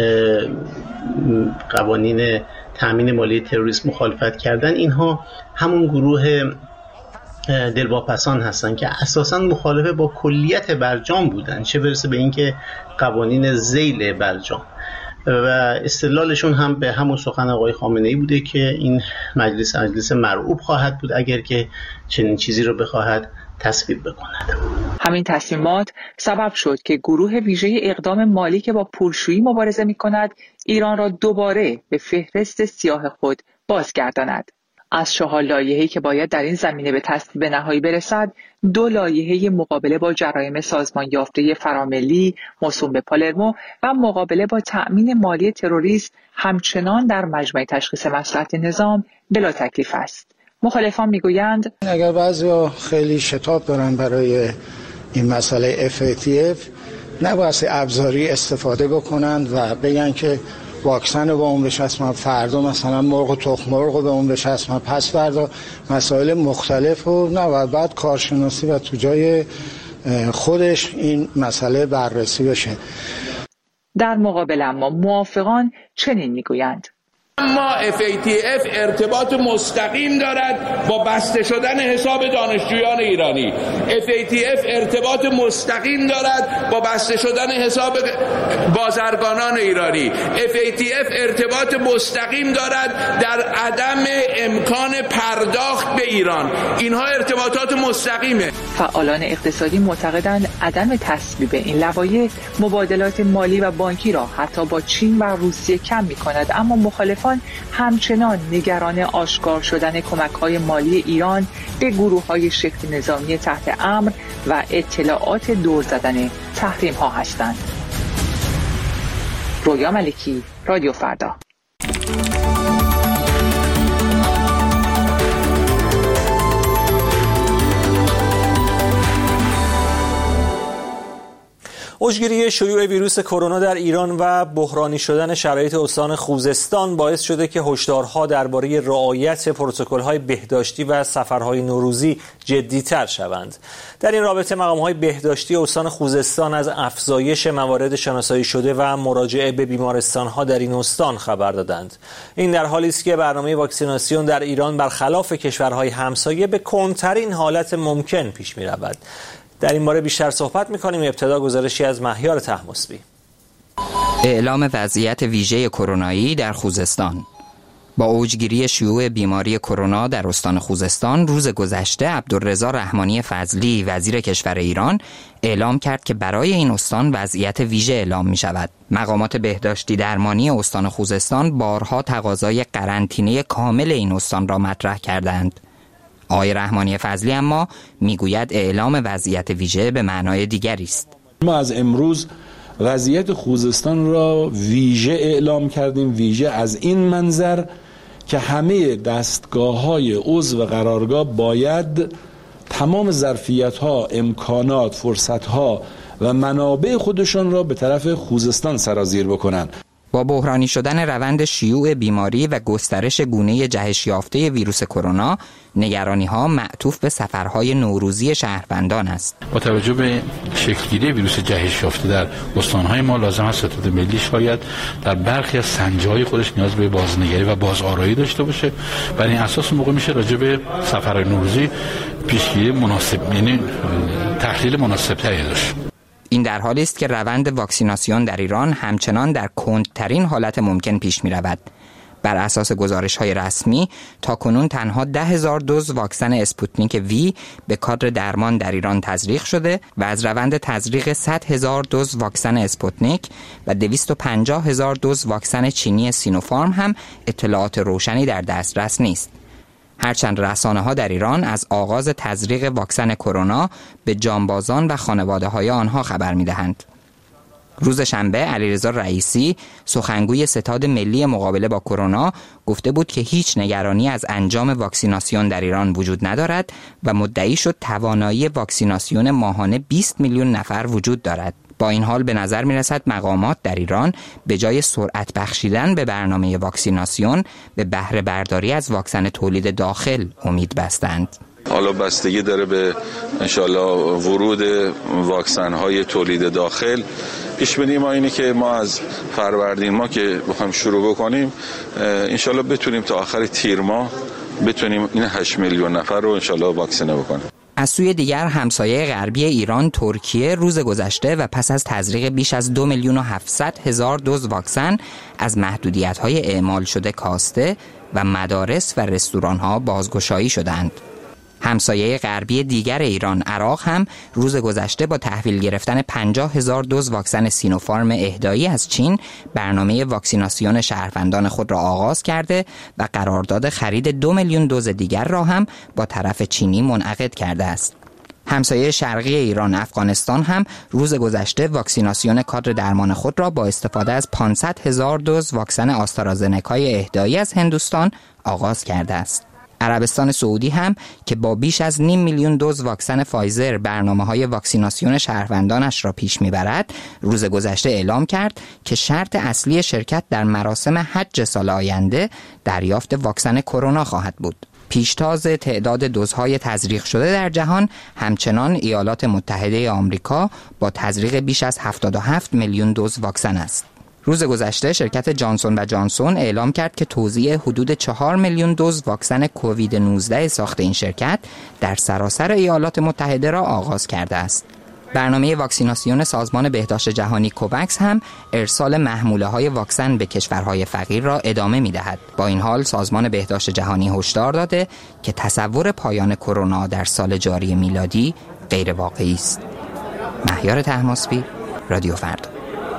قوانین تامین مالی تروریسم مخالفت کردن، اینها همون گروه دلواپسان هستن که اساساً مخالفه با کلیت برجام بودن، چه برسه به اینکه قوانین ذیل برجام، و استدلالشون هم به همون سخن آقای خامنه‌ای بوده که این مجلس مرعوب خواهد بود اگر که چنین چیزی رو بخواهد تصویب بکند. همین تصمیمات سبب شد که گروه ویژه اقدام مالی که با پولشویی مبارزه می‌کند ایران را دوباره به فهرست سیاه خود بازگرداند. از 4 لایحه‌ای که باید در این زمینه به تصویب نهایی برسد، 2 لایحه مقابله با جرایم سازمان یافته فراملی موسوم به پالرمو و مقابله با تأمین مالی تروریسم همچنان در مجمع تشخیص مصلحت نظام بلا تکلیف است. مخالفان میگویند اگر بعضیا خیلی شتاب دارن برای این مسئله FATF، نباید ابزاری استفاده بکنند و بگن که واکسن رو به اون بچسبن، فردا مثلا مرغ و تخم مرغ رو به اون بچسبن، پس فردا مسائل مختلف رو نباید، بعد کارشناسی و تو جای خودش این مسئله بررسی بشه. در مقابل اما موافقان چنین میگویند: اما FATF ارتباط مستقیم دارد با بسته شدن حساب دانشجویان ایرانی. FATF ارتباط مستقیم دارد با بسته شدن حساب بازرگانان ایرانی. FATF ارتباط مستقیم دارد در عدم امکان پرداخت به ایران. اینها ارتباطات مستقیمه. فعالان اقتصادی معتقدند عدم تصویب این لوایح مبادلات مالی و بانکی را حتی با چین و روسیه کم می‌کند، اما مخالفان همچنان نگران آشکار شدن کمک‌های مالی ایران به گروه‌های شبه نظامی تحت امر و اطلاعات دور زدن تحریم‌ها هستند. رویا ملکی، رادیو فردا. اوجگیری شیوع ویروس کرونا در ایران و بحرانی شدن شرایط استان خوزستان باعث شده که هشدارها درباره رعایت پروتکل‌های بهداشتی و سفرهای نوروزی جدی‌تر شوند. در این رابطه مقام‌های بهداشتی استان خوزستان از افزایش موارد شناسایی شده و مراجعه به بیمارستان‌ها در این استان خبر دادند. این در حالی است که برنامه واکسیناسیون در ایران برخلاف کشورهای همسایه به کندترین حالت ممکن پیش می‌رود. در این باره بیشتر صحبت می‌کنیم. ابتدا گزارشی از مهیار طهماسبی. اعلام وضعیت ویژه کرونایی در خوزستان. با اوجگیری شیوع بیماری کرونا در استان خوزستان روز گذشته عبدالرضا رحمانی فضلی وزیر کشور ایران اعلام کرد که برای این استان وضعیت ویژه اعلام می شود. مقامات بهداشتی درمانی استان خوزستان بارها تقاضای قرنطینه کامل این استان را مطرح کردند. آقای رحمانی فضلی اما میگوید اعلام وضعیت ویژه به معنای دیگری است. ما از امروز وضعیت خوزستان را ویژه اعلام کردیم. ویژه از این منظر که همه دستگاه‌های عضو قرارگاه باید تمام ظرفیت‌ها، امکانات، فرصت‌ها و منابع خودشان را به طرف خوزستان سرازیر بکنند. با بحرانی شدن روند شیوع بیماری و گسترش گونه جهش یافته ویروس کرونا، نگرانی‌ها معطوف به سفرهای نوروزی شهروندان است. با توجه به شکل‌گیری ویروس جهش یافته در استان‌های ما لازم است ستاد ملی شاید در برخی از سنج‌های خودش نیاز به بازنگری و بازآرایی داشته باشه. بر این اساس موقع میشه راجع به سفرهای نوروزی پیشگیری مناسب، یعنی تحلیل مناسب‌تری داشت. این در حالی است که روند واکسیناسیون در ایران همچنان در کندترین حالت ممکن پیش می رود. بر اساس گزارش‌های رسمی تاکنون تنها 10,000 دوز واکسن اسپوتنیک وی به کادر درمان در ایران تزریق شده و از روند تزریق 100,000 دوز واکسن اسپوتنیک و 250,000 دوز واکسن چینی سینوفارم هم اطلاعات روشنی در دسترس نیست. هرچند رسانه‌ها در ایران از آغاز تزریق واکسن کرونا به جانبازان و خانواده‌های آنها خبر می‌دهند. روز شنبه علیرضا رئیسی سخنگوی ستاد ملی مقابله با کرونا گفته بود که هیچ نگرانی از انجام واکسیناسیون در ایران وجود ندارد و مدعی شد توانایی واکسیناسیون ماهانه 20 میلیون نفر وجود دارد. با این حال به نظر می رسد مقامات در ایران به جای سرعت بخشیدن به برنامه واکسیناسیون به بهره برداری از واکسن تولید داخل امید بستند. حالا بستگی داره به انشالله ورود واکسن های تولید داخل. پیش بینی ما اینه که ما از فروردین ما که بخوایم شروع بکنیم انشالله بتونیم تا آخر تیر ماه بتونیم این 8 میلیون نفر رو انشالله واکسینه بکنیم. از سوی دیگر همسایه غربی ایران ترکیه روز گذشته و پس از تزریق بیش از 2,700,000 دوز واکسن از محدودیت‌های اعمال شده کاسته و مدارس و رستوران‌ها بازگشایی شدند. همسایه غربی دیگر ایران عراق هم روز گذشته با تحویل گرفتن 50,000 دوز واکسن سینوفارم اهدایی از چین برنامه واکسیناسیون شهروندان خود را آغاز کرده و قرارداد خرید 2 میلیون دوز دیگر را هم با طرف چینی منعقد کرده است. همسایه شرقی ایران افغانستان هم روز گذشته واکسیناسیون کادر درمان خود را با استفاده از 500,000 دوز واکسن آسترازنکای اهدایی از هندوستان آغاز کرده است. عربستان سعودی هم که با بیش از 500,000 میلیون دوز واکسن فایزر برنامه‌های واکسیناسیون شهروندانش را پیش می‌برد، روز گذشته اعلام کرد که شرط اصلی شرکت در مراسم حج سال آینده دریافت واکسن کرونا خواهد بود. پیشتاز تعداد دوزهای تزریق شده در جهان همچنان ایالات متحده آمریکا با تزریق بیش از 77 میلیون دوز واکسن است. روز گذشته شرکت جانسون و جانسون اعلام کرد که توزیع حدود 4 میلیون دوز واکسن کووید 19 ساخت این شرکت در سراسر ایالات متحده را آغاز کرده است. برنامه واکسیناسیون سازمان بهداشت جهانی کوواکس هم ارسال محموله‌های واکسن به کشورهای فقیر را ادامه می‌دهد. با این حال سازمان بهداشت جهانی هشدار داده که تصور پایان کرونا در سال جاری میلادی غیر واقعی است. مهیار طهماسبی، رادیو فردا.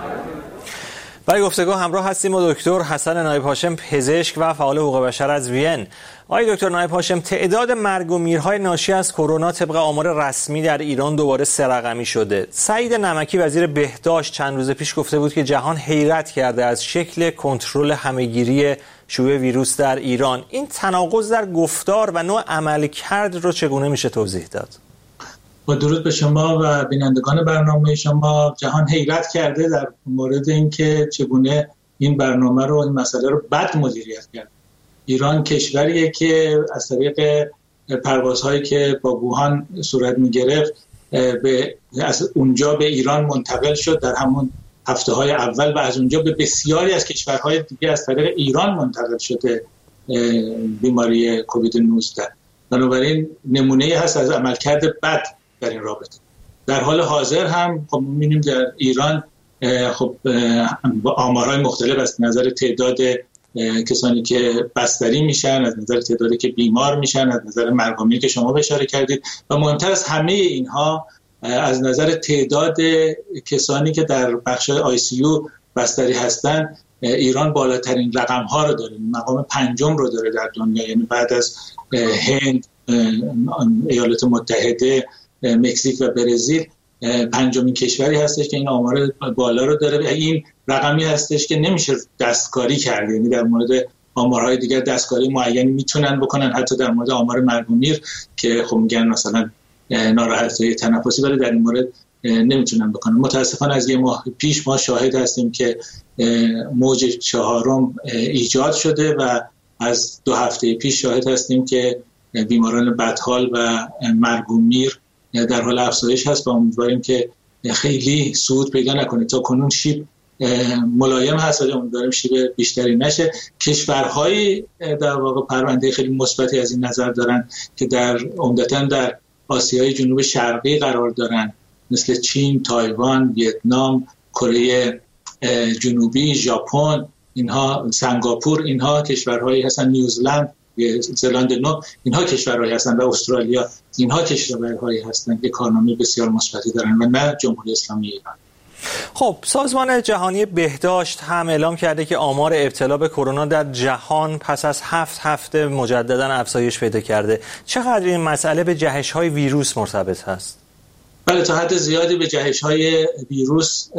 برای گفتگو همراه هستیم با دکتر حسن نایب هاشم، پزشک و فعال حقوق بشر از وین. آقای دکتر نایب هاشم، تعداد مرگ و میرهای ناشی از کرونا طبق آمار رسمی در ایران دوباره 3 رقمی شده. سعید نمکی وزیر بهداشت چند روز پیش گفته بود که جهان حیرت کرده از شکل کنترل همهگیری شیوع ویروس در ایران. این تناقض در گفتار و نوع عملکرد رو چگونه میشه توضیح داد؟ با درود به شما و بینندگان برنامه شما. جهان حیرت کرده در مورد اینکه چگونه این برنامه رو، این مسئله رو بد مدیریت کرد. ایران کشوریه که از طریق پروازهایی که با ووهان صورت می‌گرفت از اونجا به ایران منتقل شد در همون هفته‌های اول و از اونجا به بسیاری از کشورهای دیگه از طریق ایران منتقل شده بیماری کووید 19. بنابراین نمونه هست از عملکرد بد در این رابطه. در حال حاضر هم خب می‌بینیم در ایران خب با آمارهای مختلف از نظر تعداد کسانی که بستری میشن، از نظر تعدادی که بیمار میشن، از نظر مرگ و میر که شما اشاره کردید و مهمتر از همه اینها از نظر تعداد کسانی که در بخش‌های ICU بستری هستن، ایران بالاترین رقم‌ها رو داره، مقام 5 رو داره در دنیا، یعنی بعد از هند، ایالات متحده، مکزیک و برزیل 5مین کشوری هستش که این آمار بالا رو داره. این رقمی هستش که نمیشه دستکاری کرد، یعنی در مورد آمارهای دیگر دستکاری معینی میتونن بکنن، حتی در مورد آمار مرگ و میر که خب میگن مثلا ناراحتی تنفسی، ولی در این مورد نمیتونن بکنن. متاسفانه از یه ماه پیش ما شاهد هستیم که موج 4 ایجاد شده و از 2 هفته پیش شاهد هستیم که بیماران بدحال و مرگ و میر در حال افزایش هست و امیدواریم که خیلی صعود پیدا نکنه. تا کنون شیب ملایم هست ولی امیدواریم شیب بیشتری نشه. کشورهای در واقع پرونده خیلی مثبتی از این نظر دارن که عمدتاً در آسیای جنوب شرقی قرار دارن، مثل چین، تایوان، ویتنام، کره جنوبی، ژاپن، اینها سنگاپور، اینها کشورهایی هستن، نیوزلند، زلاند نو، اینها کشورهایی هستند و استرالیا، اینها کشورهایی هستند که کارنامه بسیار مثبتی دارن و نه جمهوری اسلامی ایران. خب سازمان جهانی بهداشت هم اعلام کرده که آمار ابتلا به کرونا در جهان پس از 7 هفته مجددا افزایش پیدا کرده. چقدر این مسئله به جهش‌های ویروس مرتبط هست؟ بله، تا حد زیادی به جهش‌های ویروس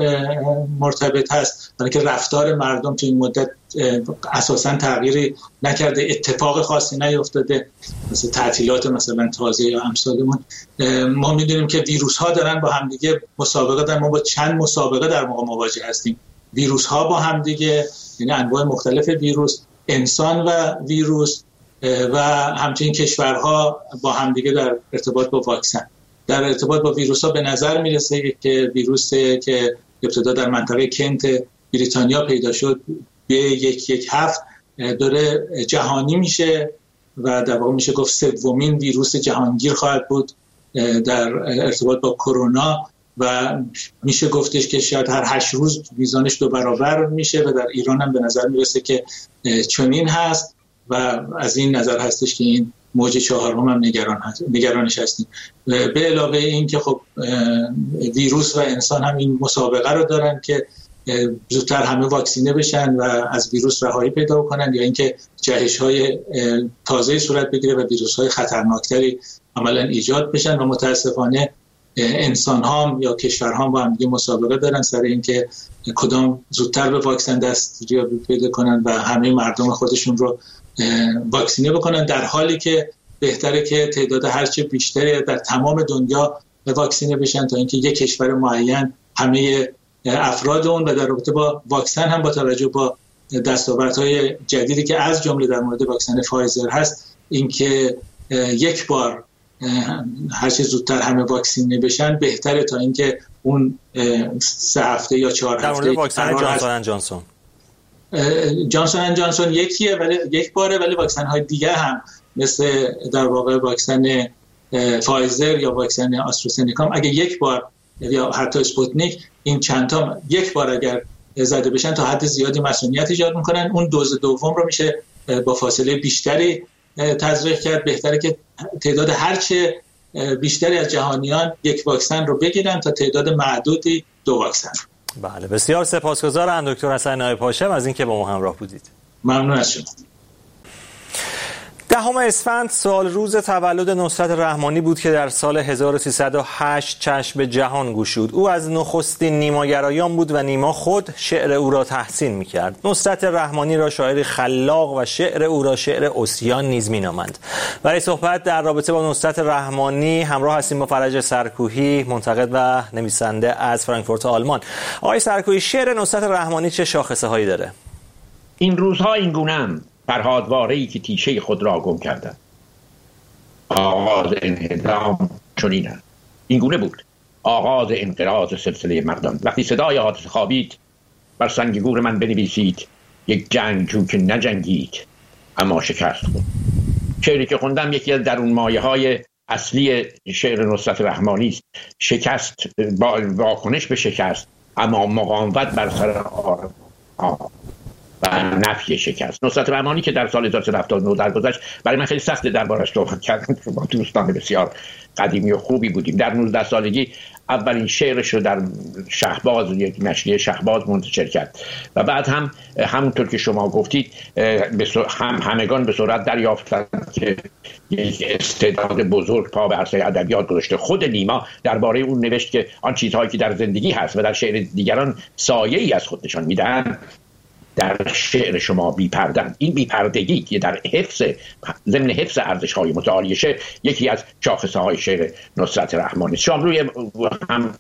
مرتبط هست، برای که رفتار مردم تو این مدت اساساً تغییری نکرده، اتفاق خاصی نیفتاده، مثل تعطیلات مثلا تازه یا امثالمون. ما می‌دونیم که ویروس‌ها دارن با همدیگه مسابقه دارن، ما با چند مسابقه در موقع مواجه هستیم. ویروس‌ها با همدیگه، یعنی انواع مختلف ویروس، انسان و ویروس و همچنین کشورها با همدیگه در ارتباط با واکسن. در ارتباط با ویروس‌ها به نظر میرسه که ویروسی که ابتدا در منطقه کنت بریتانیا پیدا شد به 117 داره جهانی میشه و در واقع میشه گفت 3مین ویروس جهانگیر خواهد بود در ارتباط با کرونا و میشه گفتش که شاید هر 8 روز میزانش 2 برابر میشه و در ایران هم به نظر میرسه که چنین هست و از این نظر هستش که این موج 4 هم نگرانش هستیم. به علاوه این که خب ویروس و انسان هم این مسابقه رو دارن که زودتر همه واکسینه بشن و از ویروس رهایی پیدا کنن یا اینکه جهش‌های تازه صورت بگیره و ویروس‌های خطرناکتری عملاً ایجاد بشن و متاسفانه انسان ها یا کشورها هم با هم دیگه مسابقه دارن سر اینکه کدام زودتر به واکسن دستیابی پیدا کنن و همه مردم خودشون رو واکسینه بکنن، در حالی که بهتره که تعداد هرچه بیشتری در تمام دنیا واکسینه بشن تا اینکه یک کشور معین همه افراد اون و در رابطه با واکسن هم با توجه با دستاوردهای جدیدی که از جمله در مورد واکسن فایزر هست، اینکه یک بار هرچه زودتر همه واکسینه بشن بهتره تا اینکه اون 3 هفته یا 4 هفته در مورد واکسن جانسون اند جانسون یکیه، ولی یک باره، ولی واکسن های دیگه هم مثل در واقع واکسن فایزر یا واکسن آسترازنکا اگه یک بار یا حتی اسپوتنیک، این چند تا یک بار اگر زده بشن تا حد زیادی مسئولیت ایجاد میکنن. اون دوز دوم رو میشه با فاصله بیشتری تزریق کرد. بهتره که تعداد هرچه بیشتری از جهانیان یک واکسن رو بگیرن تا تعداد معدودی 2 واکسن. بله، بسیار سپاسگزارم دکتر حسن نایب هاشم از اینکه با ما همراه بودید. ممنون از شما. 10 اسفند سال روز تولد نصرت رحمانی بود که در سال 1308 چشم به جهان گشود. او از نخستین نیماگرایان بود و نیما خود شعر او را تحسین می‌کرد. نصرت رحمانی را شاعری خلاق و شعر او را شعر عصیان نیز می‌نامند. برای صحبت در رابطه با نصرت رحمانی همراه هستیم با فرج سرکوهی، منتقد و نویسنده از فرانکفورت آلمان. آقای سرکوهی، شعر نصرت رحمانی چه شاخصه‌هایی داره؟ این روزها این گونه‌ام، فرهادواره‌ای که تیشه خود را گم کردند. آغاز انهدام چنین است. این گونه بود آغاز انقراض سلسله مردان. وقتی صدای حادثه خوابید، بر سنگ گور من بنویسید یک جنگجو که نجنگید اما شکست خورد. شعری که خوندم یکی از درون مایه‌های اصلی شعر نصرت رحمانی است. شکست، واکنش به شکست، اما مقاومت بر سر آرام و نفی شکست. نصرت رحمانی که در سال 1379 درگذشت، برای من خیلی سخته دربارش صحبت کردن، با دوستان بسیار قدیمی و خوبی بودیم. در 19 سالگی اولین شعرش رو در شهباز، یک نشریه شهباز منتشر کرد و بعد هم همونطور که شما گفتید همگان به سرعت دریافتند که یک استعداد بزرگ پا به عرصه ادبیات گذاشته. خود نیما درباره اون نوشت که آن چیزهایی که در زندگی هست و در شعر دیگران سایه‌ای از خود نشان میدن، در شعر شما بی‌پرده‌اند. این بی‌پردگی که در ضمن حفظ ارزش‌های متعالی شعر یکی از شاخصه‌های شعر نصرت رحمانی است. شاملوی هم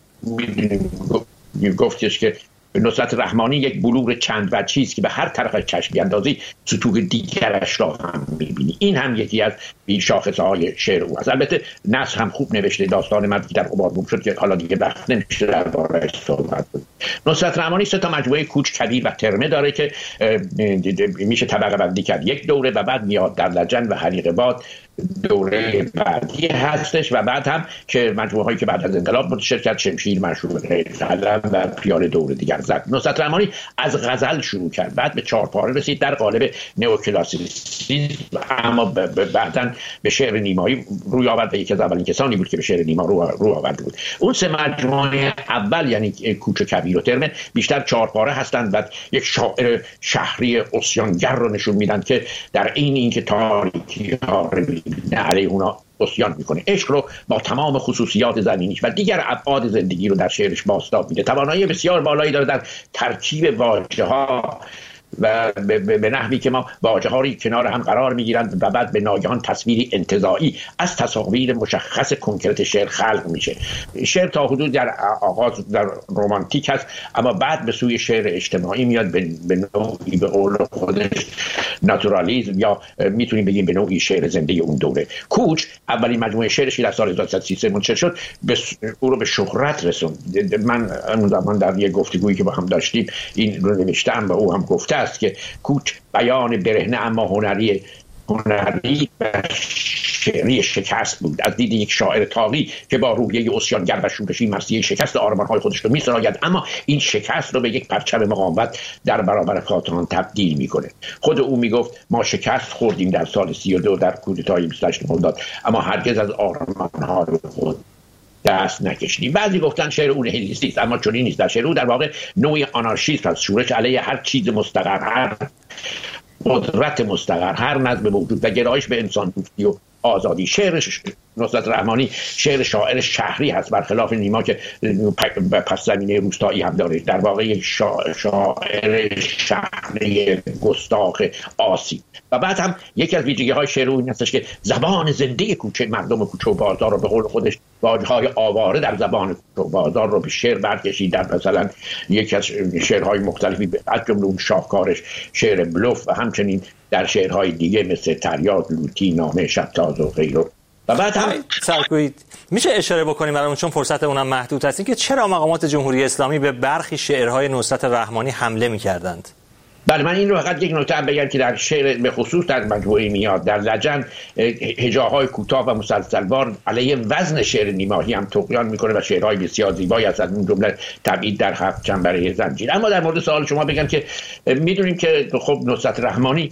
گفتش که نصرت رحمانی یک بلور چند وجهی است که به هر طرف چشم بیندازی سطوح دیگرش را هم می‌بینی. این هم یکی از شاخصه‌های شعر او است. البته نثر هم خوب نوشته. داستان مردی در غبار گم شد که حالا دیگه وقت نمیشه درباره‌اش صحبت کنیم. نصرت رحمانی 3 تا مجموعه کوچ، کبیر و ترمه داره که میشه طبقه بندی کرد. یک دوره و بعد میاد در لجن و حریق باد دوره بعدی هستش و بعد هم که مجموعه هایی که بعد از انقلاب منتشر کرد، شمشیر، مشروع قلم و پیاله دوره دیگر زد. نصرت رحمانی از غزل شروع کرد، بعد به 4 پاره رسید در قالب نئوکلاسیسیسم، اما بعداً به شعر نیمایی روی آورد و یکی از اولین کسانی بود که به شعر نیما رو آورده بود. اون 3 مجموعه اول یعنی کوچ، کبیر و ترمه بیشتر 4 پاره هستند و یک شاعر شهری عصیانگر رو نشون میدن که در عین اینکه تاریکی ها علیه اونا عصیان میکنه. عشق رو با تمام خصوصیات زمینیش و دیگر ابعاد زندگی رو در شعرش بازتاب میده. توانایی بسیار بالایی داره در ترکیب واژه‌ها و به نحوی که ما واژه‌ها رو کنار هم قرار میگیرند و بعد به ناگهان تصویری انتزاعی از تصاویر مشخص کنکرت شعر خلق میشه. شعر تا حدود در آغاز در رمانتیک هست، اما بعد به سوی شعر اجتماعی میاد، به نوعی به قول خودش ناتورالیسم یا میتونیم بگیم به نوعی شعر زنده اون دوره. کوچ اولین مجموعه شعرش که در سال 1333 منتشر شد او رو به شهرت رسوند. من اون زمان در یک گفتگویی که با هم داشتیم این رو نوشتم و او هم گفته است که کوچ بیان برهنه اما هنری و شعری شکست بود. از دید یک شاعر تاقی که با روحیه عصیانگر و شورشی مرثیه شکست آرمان‌های خودش رو می‌سراید، اما این شکست رو به یک پرچم مقاومت در برابر خاطران تبدیل می‌کنه. خود او میگفت ما شکست خوردیم در سال 32 در کودتای 28 مرداد، اما هرگز از آرمان‌های خود دست نکشیدیم. بعضی گفتن شعر اون هلیستی است، اما چنین نیست. در شعر او در واقع نوعی آنارشیسم است، شورش علیه هر چیز مستقر، هر قدرت مستقر، هر نظم موجود و گرایش به انسان دوستی و آزادی. شعر نصرت رحمانی شعر شاعر شهری هست، برخلاف نیما که پس زمینه روستایی هم داره. در واقع یک شاعر شهری گستاخ آسی. و بعد هم یکی از ویژگی‌های شعر او این هستش که زبان زنده کوچه، مردم کوچه و بازار رو به قول خودش واژه‌های آواره در زبان کوچه و بازار رو به شعر برکشید. در مثلا یکی از شعرهای مختلفی از جمله اون شاهکارش شعر بلوف و همچنین در شعرهای دیگه مثل تریاد، لوتی، نامه شبتاز و غیره و بعد هم سرکویی میشه اشاره بکنیم برامون، چون فرصت اونم محدود هست، که چرا مقامات جمهوری اسلامی به برخی شعرهای نصرت رحمانی حمله می‌کردند؟ بله، من این رو فقط یک نکته بگم که در شعر به خصوص در مجموعه میاد در لجن هجاهای کوتاه و مسلسلوار علیه وزن شعر نیماهی هم طغیان میکنه و شعرهای بسیار زیبایی از اون جمله تبعید در 7 چنبره زنجیر. اما در مورد سوال شما بگم که میدونیم که خب نصرت رحمانی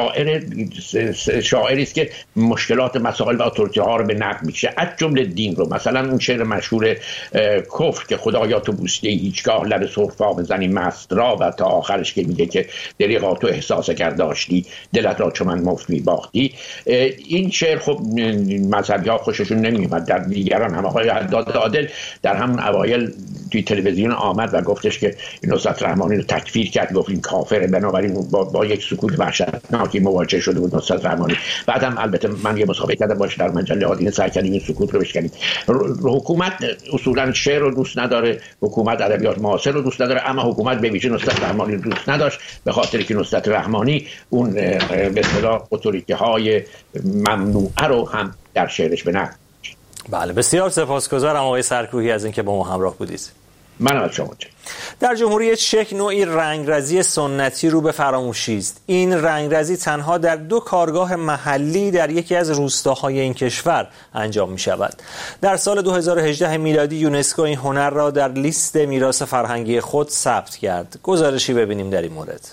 شاعری است که مشکلات مسائل و اتوریته ها رو به نقد میکشه، از جمله دین رو. مثلا اون شعر مشهور کفر که خدایا تو بوسیده هیچگاه لب سرفا بزنی مست را، و تا آخرش که میگه که دریغا تو احساس کرداشتی دلت را چون من مفت میباختی. این شعر خب مذهبی ها خوششون نمیومد. در دیگران هم آقای حداد عادل در همون اوایل توی تلویزیون آمد و گفتش که نصرت رحمانی رو تکفیر کرد، گفت این کافره. بنابراین با یک سکوت وحشتناکی مواجه شده بود نصرت رحمانی. بعدم البته من یه مسابقه کردم باش در مجله آدینه، سعی کردیم این سکوت رو بشکنیم. حکومت اصولا شعر رو دوست نداره، حکومت ادبیات معاصر رو دوست نداره، اما حکومت به ویژه نصرت رحمانی رو دوست نداشت، به خاطر که نصرت رحمانی اون به اصطلاح اتوریته های ممنوعه رو هم در شعرش به نقد. بله، بسیار سپاسگزارم آقای سرکوهی از اینکه با ما همراه بودید. منم از شما. در جمهوری چک نوعی رنگرزی سنتی رو به فراموشی است. این رنگرزی تنها در 2 کارگاه محلی در یکی از روستاهای این کشور انجام می شود. در سال 2018 میلادی یونسکو این هنر را در لیست میراث فرهنگی خود ثبت کرد. گزارشی ببینیم در این مورد.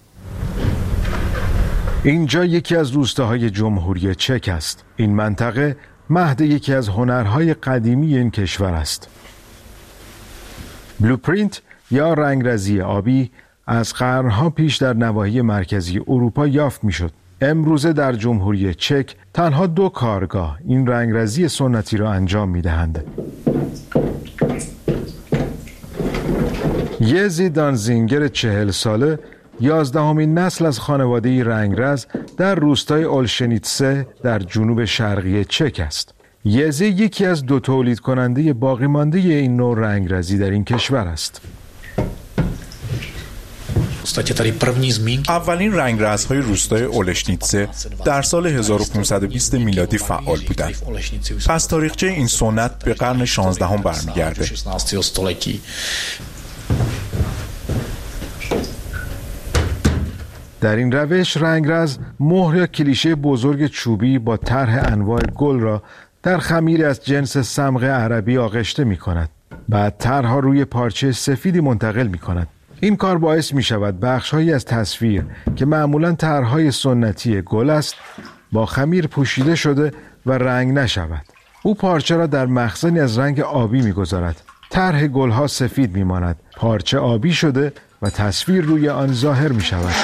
اینجا یکی از روستاهای جمهوری چک است. این منطقه مهد یکی از هنرهای قدیمی این کشور است. بلوپرینت یا رنگرزی آبی از قرنها پیش در نواحی مرکزی اروپا یافت میشد. امروزه در جمهوری چک تنها 2 کارگاه این رنگرزی سنتی را انجام میدهند. یزی دانزینگر 40 ساله 11مین نسل از خانواده رنگرز در روستای اولشنیتسه در جنوب شرقی چک است. یزی یکی از 2 تولید کننده باقی مانده این نوع رنگرزی در این کشور است. اولین رنگرزهای روستای اولشنیتسه در سال 1520 میلادی فعال بودند. پس تاریخچه این سنت به قرن 16 برمیگرده. در این روش رنگرز مهر یا کلیشه بزرگ چوبی با طرح انواع گل را در خمیر از جنس صمغ عربی آغشته می کند. بعد طرحها روی پارچه سفیدی منتقل می کند. این کار باعث می شود بخش‌هایی از تصویر که معمولاً طرحهای سنتی گل است با خمیر پوشیده شده و رنگ نشود. او پارچه را در مخزنی از رنگ آبی می گذارد. طرح گلها سفید می ماند. پارچه آبی شده و تصویر روی آن ظاهر می شود.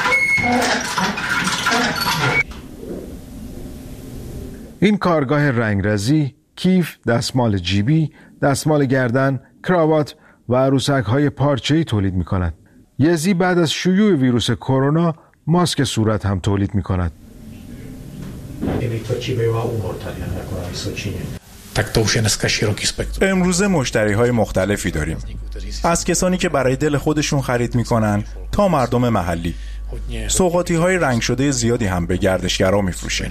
این کارگاه رنگرزی کیف، دستمال جیبی، دستمال گردن، کراوات و عروسک‌های پارچه‌ای تولید می‌کند. یزی بعد از شیوع ویروس کرونا ماسک صورت هم تولید می‌کند. امروزه مشتری‌های مختلفی داریم. از کسانی که برای دل خودشون خرید می‌کنن تا مردم محلی. سوغاطی‌های رنگ شده زیادی هم به گردشگرها می‌فروشه.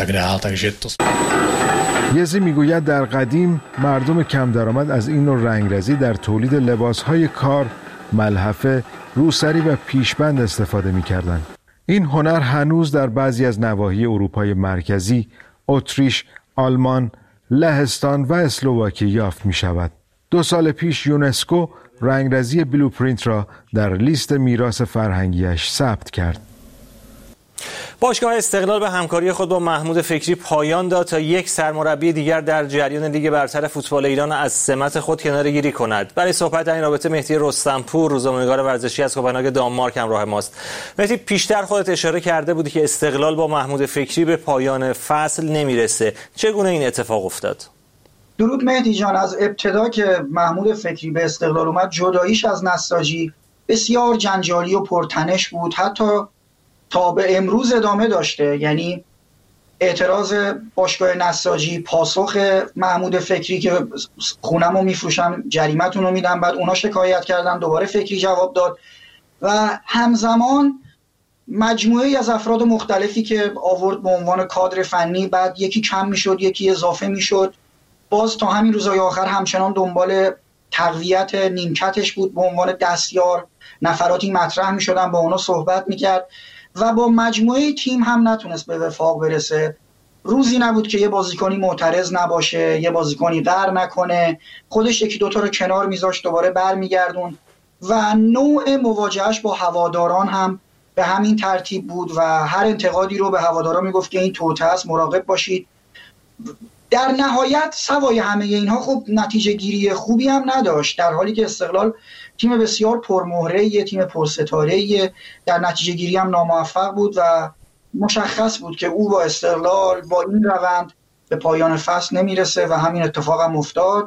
یزی میگوید در قدیم مردم کم درآمد از این نوع رنگرزی در تولید لباس‌های کار، ملحفه، روسری و پیشبند استفاده می‌کردند. این هنر هنوز در بعضی از نواحی اروپای مرکزی، اتریش، آلمان، لهستان و اسلواکی یافت می‌شود. 2 سال پیش یونسکو رنگرزی بلوپرینت را در لیست میراث فرهنگیش ثبت کرد. باشگاه استقلال به همکاری خود با محمود فکری پایان داد تا یک سرمربی دیگر در جریان لیگ برتر فوتبال ایران از سمت خود کناره‌گیری کند. برای صحبت در این رابطه مهدی رستمپور، روزنامه‌نگار ورزشی از کوپنهاگ دانمارک همراه ماست. مهدی، پیشتر خودت اشاره کرده بودی که استقلال با محمود فکری به پایان فصل نمیرسه. چگونه این اتفاق افتاد؟ درود مهدی جان. از ابتدا که محمود فکری به استقلال اومد، جداییش از نساجی بسیار جنجالی و پرتنش بود، حتی تا به امروز ادامه داشته. یعنی اعتراض باشگاه نساجی، پاسخ محمود فکری که خونمو میفروشم جریمتون رو میدم، بعد اونا شکایت کردن، دوباره فکری جواب داد و همزمان مجموعه‌ای از افراد مختلفی که آورد به عنوان کادر فنی، بعد یکی کم میشد یکی اضافه میشد. باز تا همین روزهای آخر همچنان دنبال تقویت نیمکتش بود به عنوان دستیار. نفراتی مطرح میشدن، با اونا صحبت میکرد و با مجموعه تیم هم نتونست به وفاق برسه. روزی نبود که یه بازیکنی معترض نباشه، یه بازیکنی قهر نکنه، خودش یکی دوتا رو کنار میذاشت دوباره برمیگردون و نوع مواجهش با هواداران هم به همین ترتیب بود و هر انتقادی رو به هواداران میگفت که این توطئه است، مراقب باشید. در نهایت سوای همه اینها خب نتیجه گیری خوبی هم نداشت، در حالی که استقلال تیم بسیار پرمهره‌ای، تیم پرستاره‌ای، در نتیجه گیری هم ناموفق بود و مشخص بود که او با استقلال با این روند به پایان فصل نمیرسه و همین اتفاق هم افتاد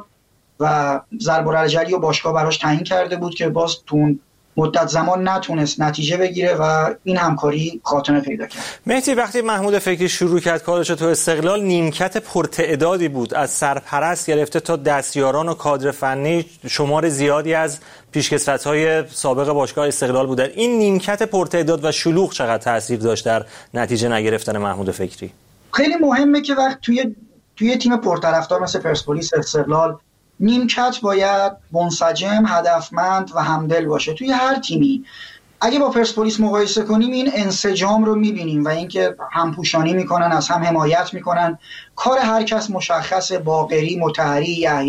و ضرب الجلی و باشگاه براش تعیین کرده بود که باز تون مدت زمان نتونست نتیجه بگیره و این همکاری خاتمه پیدا کرد. مهدی، وقتی محمود فکری شروع کرد کارش تو استقلال، نیمکت پرتعدادی بود، از سرپرست گرفته تا دستیاران و کادر فنی شمار زیادی از پیشکسوت‌های سابق باشگاه استقلال بودن. این نیمکت پرتعداد و شلوغ چقدر تاثیر داشت در نتیجه نگرفتن محمود فکری؟ خیلی مهمه که وقت توی تیم پرطرفدار مثل پرسپولیس استقلال نیمکت باید منسجم، هدفمند و همدل باشه. توی هر تیمی اگه با پرسپولیس مقایسه کنیم این انسجام رو میبینیم و اینکه همپوشانی میکنن، از هم حمایت میکنن، کار هر کس مشخصه، باقری، مطهری، یحیی.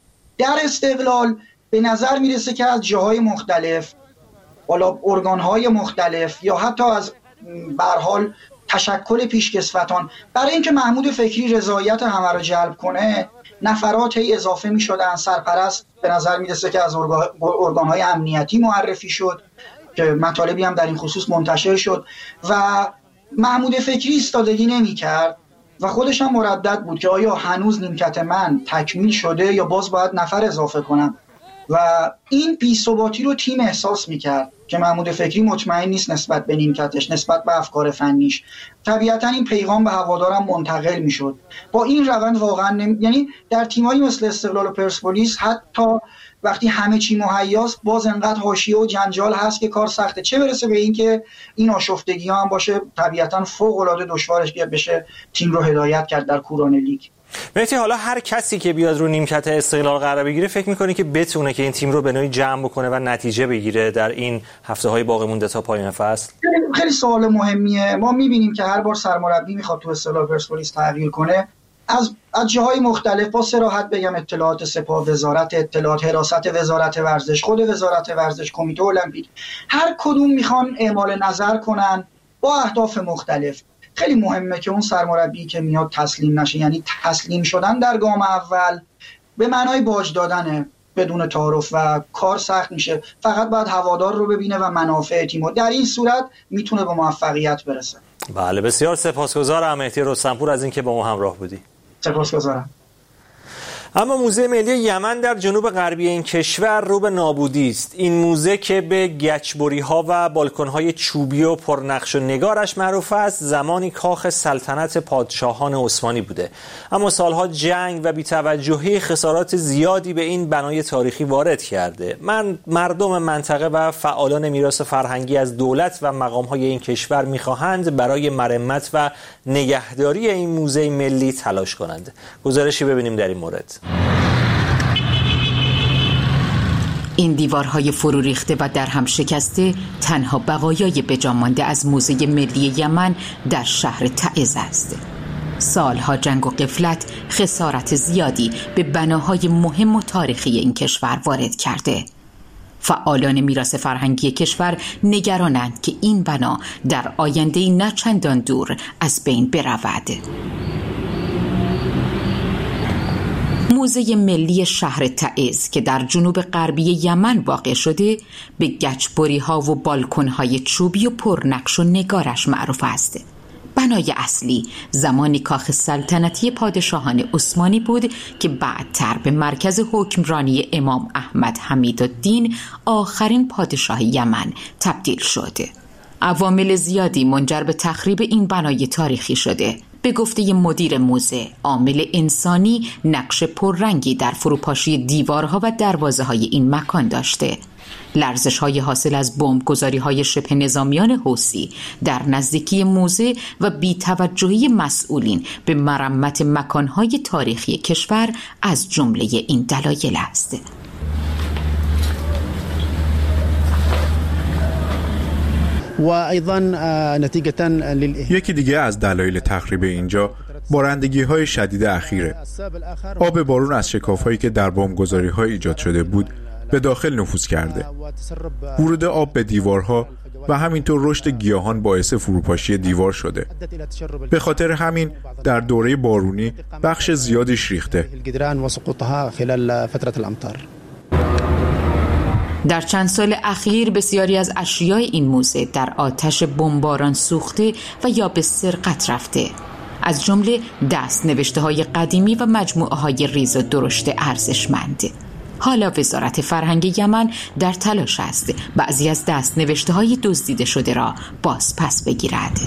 در استقلال به نظر میرسه که از جاهای مختلف، بالا ارگانهای مختلف یا حتی از به هر حال تشکل پیشکسوتان، برای اینکه محمود فکری رضایت همه رو جلب کنه نفرات اضافه می شدن. سرپرست به نظر می رسه که از ارگانهای امنیتی معرفی شد که مطالبی هم در این خصوص منتشر شد و محمود فکری ایستادگی نمی کرد و خودش هم مردد بود که آیا هنوز نیمکت من تکمیل شده یا باز باید نفر اضافه کنم و این بی‌ثباتی رو تیم احساس می کرد که محمود فکری مطمئن نیست نسبت به نیمکتش، نسبت به افکار فنیش. طبیعتا این پیغام به هوادارم منتقل میشد. با این روند واقعا یعنی در تیمایی مثل استقلال و پرسپولیس حتی وقتی همه چی مهیاست باز انقدر حاشیه و جنجال هست که کار سخته، چه برسه به این که این آشفتگی هم باشه. طبیعتا فوق العاده دشوارش بشه تیم رو هدایت کرد در کوران لیگ. مهدی، حالا هر کسی که بیاد رو نیمکت استقلال قرار بگیره فکر می‌کنی که بتونه که این تیم رو به نوعی جمع بکنه و نتیجه بگیره در این هفته‌های باقی مونده تا پایان فصل؟ خیلی سوال مهمیه. ما می‌بینیم که هر بار سرمربی میخواد تو استقلال پرسپولیس تغییر کنه از جاهای مختلف، با صراحت بگم اطلاعات سپاه، وزارت اطلاعات، حراست وزارت ورزش، خود وزارت ورزش، کمیته المپیک، هر کدوم میخوان اعمال نظر کنن با اهداف مختلف. خیلی مهمه که اون سرمربی که میاد تسلیم نشه، یعنی تسلیم شدن در گام اول به معنای باج دادنه بدون تعارف و کار سخت میشه. فقط باید هوادار رو ببینه و منافع تیم، در این صورت میتونه به موفقیت برسه. بله، بسیار سپاسگزارم مهدی رستمپور از اینکه با ما همراه بودی. سپاسگزارم. اما موزه ملی یمن در جنوب غربی این کشور رو به نابودی است. این موزه که به گچبری‌ها و بالکن‌های چوبی و پرنقش و نگارش معروف است، زمانی کاخ سلطنت پادشاهان عثمانی بوده. اما سالها جنگ و بی‌توجهی خسارات زیادی به این بنای تاریخی وارد کرده. مردم منطقه و فعالان میراث فرهنگی از دولت و مقام‌های این کشور می‌خواهند برای مرمت و نگهداری این موزه ملی تلاش کنند. گزارشی ببینیم در این مورد. این دیوارهای فرو ریخته و در هم شکسته تنها بقایای بجا مانده از موزه ملی یمن در شهر تعز است. سالها جنگ و غفلت خسارت زیادی به بناهای مهم و تاریخی این کشور وارد کرده. فعالان میراث فرهنگی کشور نگرانند که این بنا در آینده نه چندان دور از بین برود. موزه ملی شهر تعز که در جنوب غربی یمن واقع شده به گچبری‌ها و بالکن‌های چوبی و پرنقش و نگارش معروف است. بنای اصلی زمانی کاخ سلطنتی پادشاهان عثمانی بود که بعدتر به مرکز حکمرانی امام احمد حمیدالدین آخرین پادشاه یمن تبدیل شد. عوامل زیادی منجر به تخریب این بنای تاریخی شده. به به گفته مدیر موزه، عامل انسانی نقش پررنگی در فروپاشی دیوارها و دروازه‌های این مکان داشته. لرزش‌های حاصل از بمبگذاری‌های شبه نظامیان حوثی در نزدیکی موزه و بی‌توجهی مسئولین به مرمت مکان‌های تاریخی کشور از جمله این دلایل است. یکی دیگه از دلایل تخریب اینجا بارندگی‌های شدید اخیره. آب بارون از شکاف‌هایی که در بمبگذاری‌ها ایجاد شده بود به داخل نفوذ کرده. ورود آب به دیوارها و همینطور رشد گیاهان باعث فروپاشی دیوار شده. به خاطر همین در دوره بارونی بخش زیادیش ریخته. در چند سال اخیر بسیاری از اشیاء این موزه در آتش بمباران سوخته و یا به سرقت رفته، از جمله دست‌نوشته‌های قدیمی و مجموعه‌های ریز و درشت ارزشمند. حالا وزارت فرهنگ یمن در تلاش است بعضی از دست‌نوشته‌های دزدیده شده را باز پس بگیرد.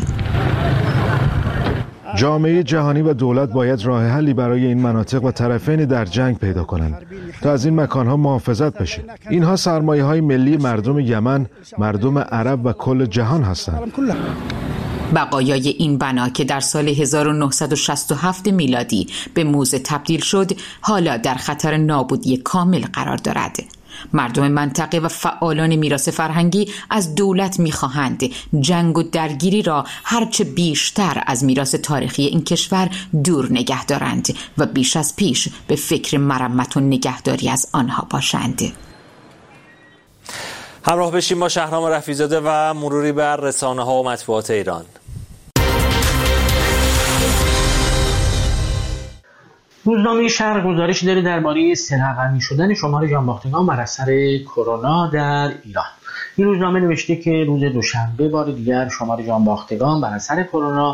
جامعه جهانی و دولت باید راه حلی برای این مناطق و طرفین در جنگ پیدا کنند تا از این مکانها محافظت بشه. اینها سرمایه‌های ملی مردم یمن، مردم عرب و کل جهان هستند. بقایای این بنا که در سال 1967 میلادی به موزه تبدیل شد، حالا در خطر نابودی کامل قرار دارد. مردم منطقه و فعالان میراث فرهنگی از دولت می‌خواهند جنگ و درگیری را هرچه بیشتر از میراث تاریخی این کشور دور نگه دارند و بیش از پیش به فکر مرمت و نگهداری از آنها باشند. همراه بشیم با شهرام رفیع‌زاده و مروری بر رسانه‌ها و مطبوعات ایران. روزنامه شرق گزارش داره درباره سه‌رقمی شدن شمار جانباختگان بر اثر کرونا در ایران. این روزنامه نوشته که روز دوشنبه بار دیگر شمار جانباختگان بر اثر کرونا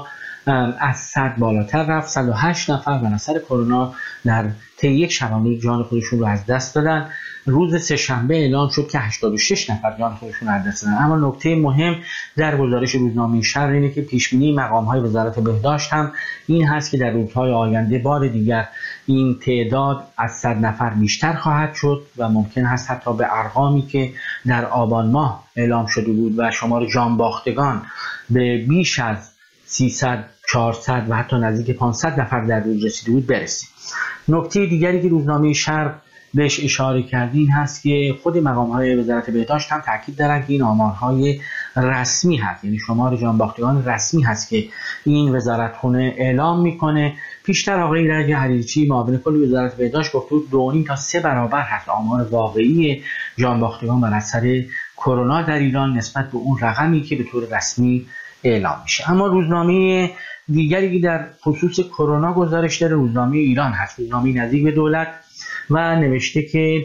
از 100 بالاتر رفت. 108 نفر بر اثر کرونا در طی یک شبانه جان خودشون رو از دست دادن. روز سه‌شنبه اعلام شد که 86 نفر جان خودشون از دست دادن. اما نکته مهم در گزارش روزنامه شرق اینه که پیشبینی مقام‌های وزارت بهداشت هم این هست که در روزهای آینده بار دیگر این تعداد از 100 نفر بیشتر خواهد شد و ممکن است حتی به ارقامی که در آبان ماه اعلام شده بود و شمار جانباختگان به بیش از 300 400 و حتی نزدیک 500 نفر در روز رسیده بود برسیم. نکته دیگری که روزنامه شرق بهش اشاره کرده این هست که خود مقام‌های وزارت بهداشت هم تاکید دارند که این آمارهای رسمی هست، یعنی شمار جانباختگان رسمی هست که این وزارتخونه اعلام میکنه. پیشتر آقای ایرج حریچی معاون کل وزارت بهداشت گفت بود 2.5 تا 3 برابر هست آمار واقعی جانباختگان بر اثر کرونا در ایران نسبت به اون رقمی که به طور رسمی اعلام میشه. اما روزنامه دیگری که در خصوص کرونا گزارش داره روزنامه ایران هست، روزنامه نزدیک به دولت، و نوشته که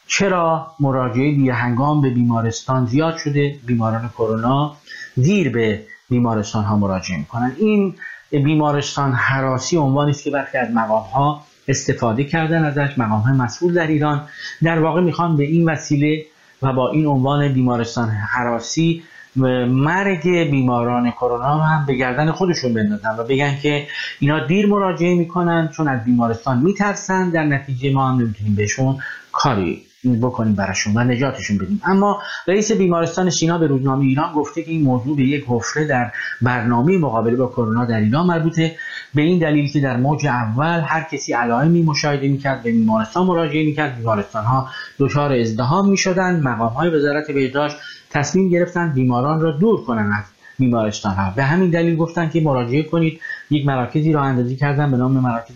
چرا مراجعه بی هنگام به بیمارستان زیاد شده، بیماران کرونا دیر به بیمارستان ها مراجعه میکنن. این بیمارستان هراسی عنوانی است که برخی از مقام ها استفاده کردن ازش، مقام های مسئول در ایران در واقع میخوان به این وسیله و با این عنوان بیمارستان هراسی مرگ بیماران کرونا هم به گردن خودشون بندازن و بگن که اینا دیر مراجعه میکنن چون از بیمارستان میترسن، در نتیجه ما هم نمیتونیم بهشون کاری بکنیم براشون و نجاتشون بدیم. اما رئیس بیمارستان سینا به روزنامه ایران گفته که این موضوع به یک حفره در برنامه مقابله با کرونا در ایران مربوطه، به این دلیل که در موج اول هر کسی علائمی مشاهده میکرد به بیمارستان مراجعه میکرد، بیمارستان ها دچار ازدحام میشدن. مقام های وزارت بهداشت تصمیم گرفتن بیماران را دور کنن از بیمارستان ها، به همین دلیل گفتن که مراجعه کنید. یک مراکزی را اندازی کردن به نام مراکز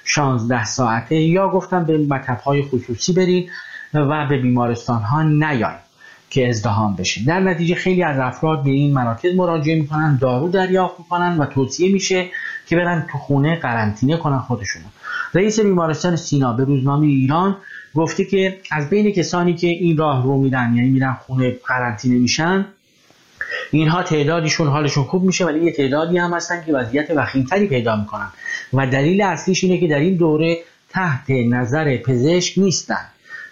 16 ساعته، یا گفتن به مطب‌های خصوصی برید و به بیمارستان ها نیاید که ازدحام بشه. در نتیجه خیلی از افراد به این مراکز مراجعه میکنن، دارو دریافت میکنن و توصیه میشه که برن تو خونه قرنطینه کنن خودشونو. رئیس بیمارستان سینا به روزنامه ایران گفته که از بین کسانی که این راه رو میرن، یعنی میرن خونه قرنطینه میشن، اینها تعدادیشون حالشون خوب میشه، ولی یه تعدادی هم هستن که وضعیت وخیم‌تری پیدا میکنن و دلیل اصلیش اینه که در این دوره تحت نظر پزشک نیستن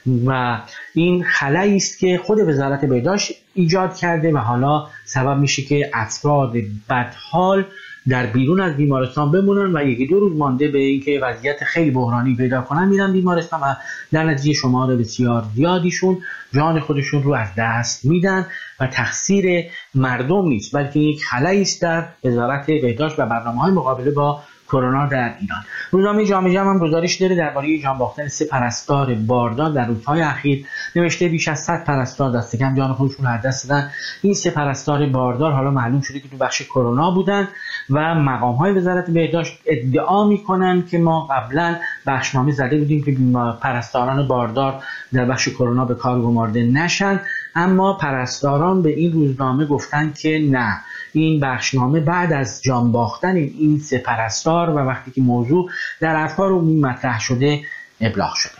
و این خلایی است که خود وزارت بهداشت ایجاد کرده و حالا سبب میشه که افراد بدحال در بیرون از بیمارستان بمونن و 1-2 روز مانده به اینکه وضعیت خیلی بحرانی پیدا کنن میرن بیمارستان و در نتیجه شمار بسیار زیادیشون جان خودشون رو از دست میدن و تقصیر مردم نیست، بلکه یک خلایی است در وزارت بهداشت و برنامه‌های مقابله با کرونا در ایران. روزنامه جامعه هم گزارش داره درباره جان باختن 3 پرستار باردار در روزهای اخیر. نوشته بیش از 100 پرستار دست کم جان خودشون از دست دادن. این 3 پرستار باردار حالا معلوم شده که تو بخش کرونا بودن و مقام‌های وزارت بهداشت ادعا می‌کنن که ما قبلا بخشنامه زده بودیم که پرستاران باردار در بخش کرونا به کار گمارده نشن، اما پرستاران به این روزنامه گفتن که نه، این بخشنامه بعد از جان باختن این 3 پرستار و وقتی که موضوع در افکار عمومی مطرح شده ابلاغ شده.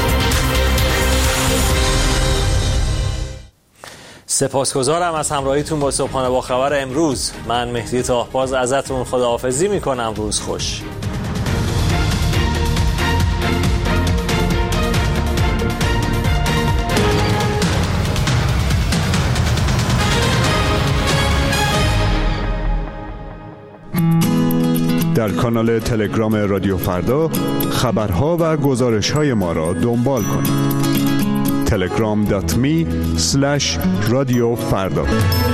سپاسگزارم از همراهیتون با صبحانه با خبر امروز. من مهدی طاهباز ازتون خداحافظی میکنم. روز خوش. در کانال تلگرام رادیو فردا خبرها و گزارش‌های ما را دنبال کنید. telegram.me/رادیو فردا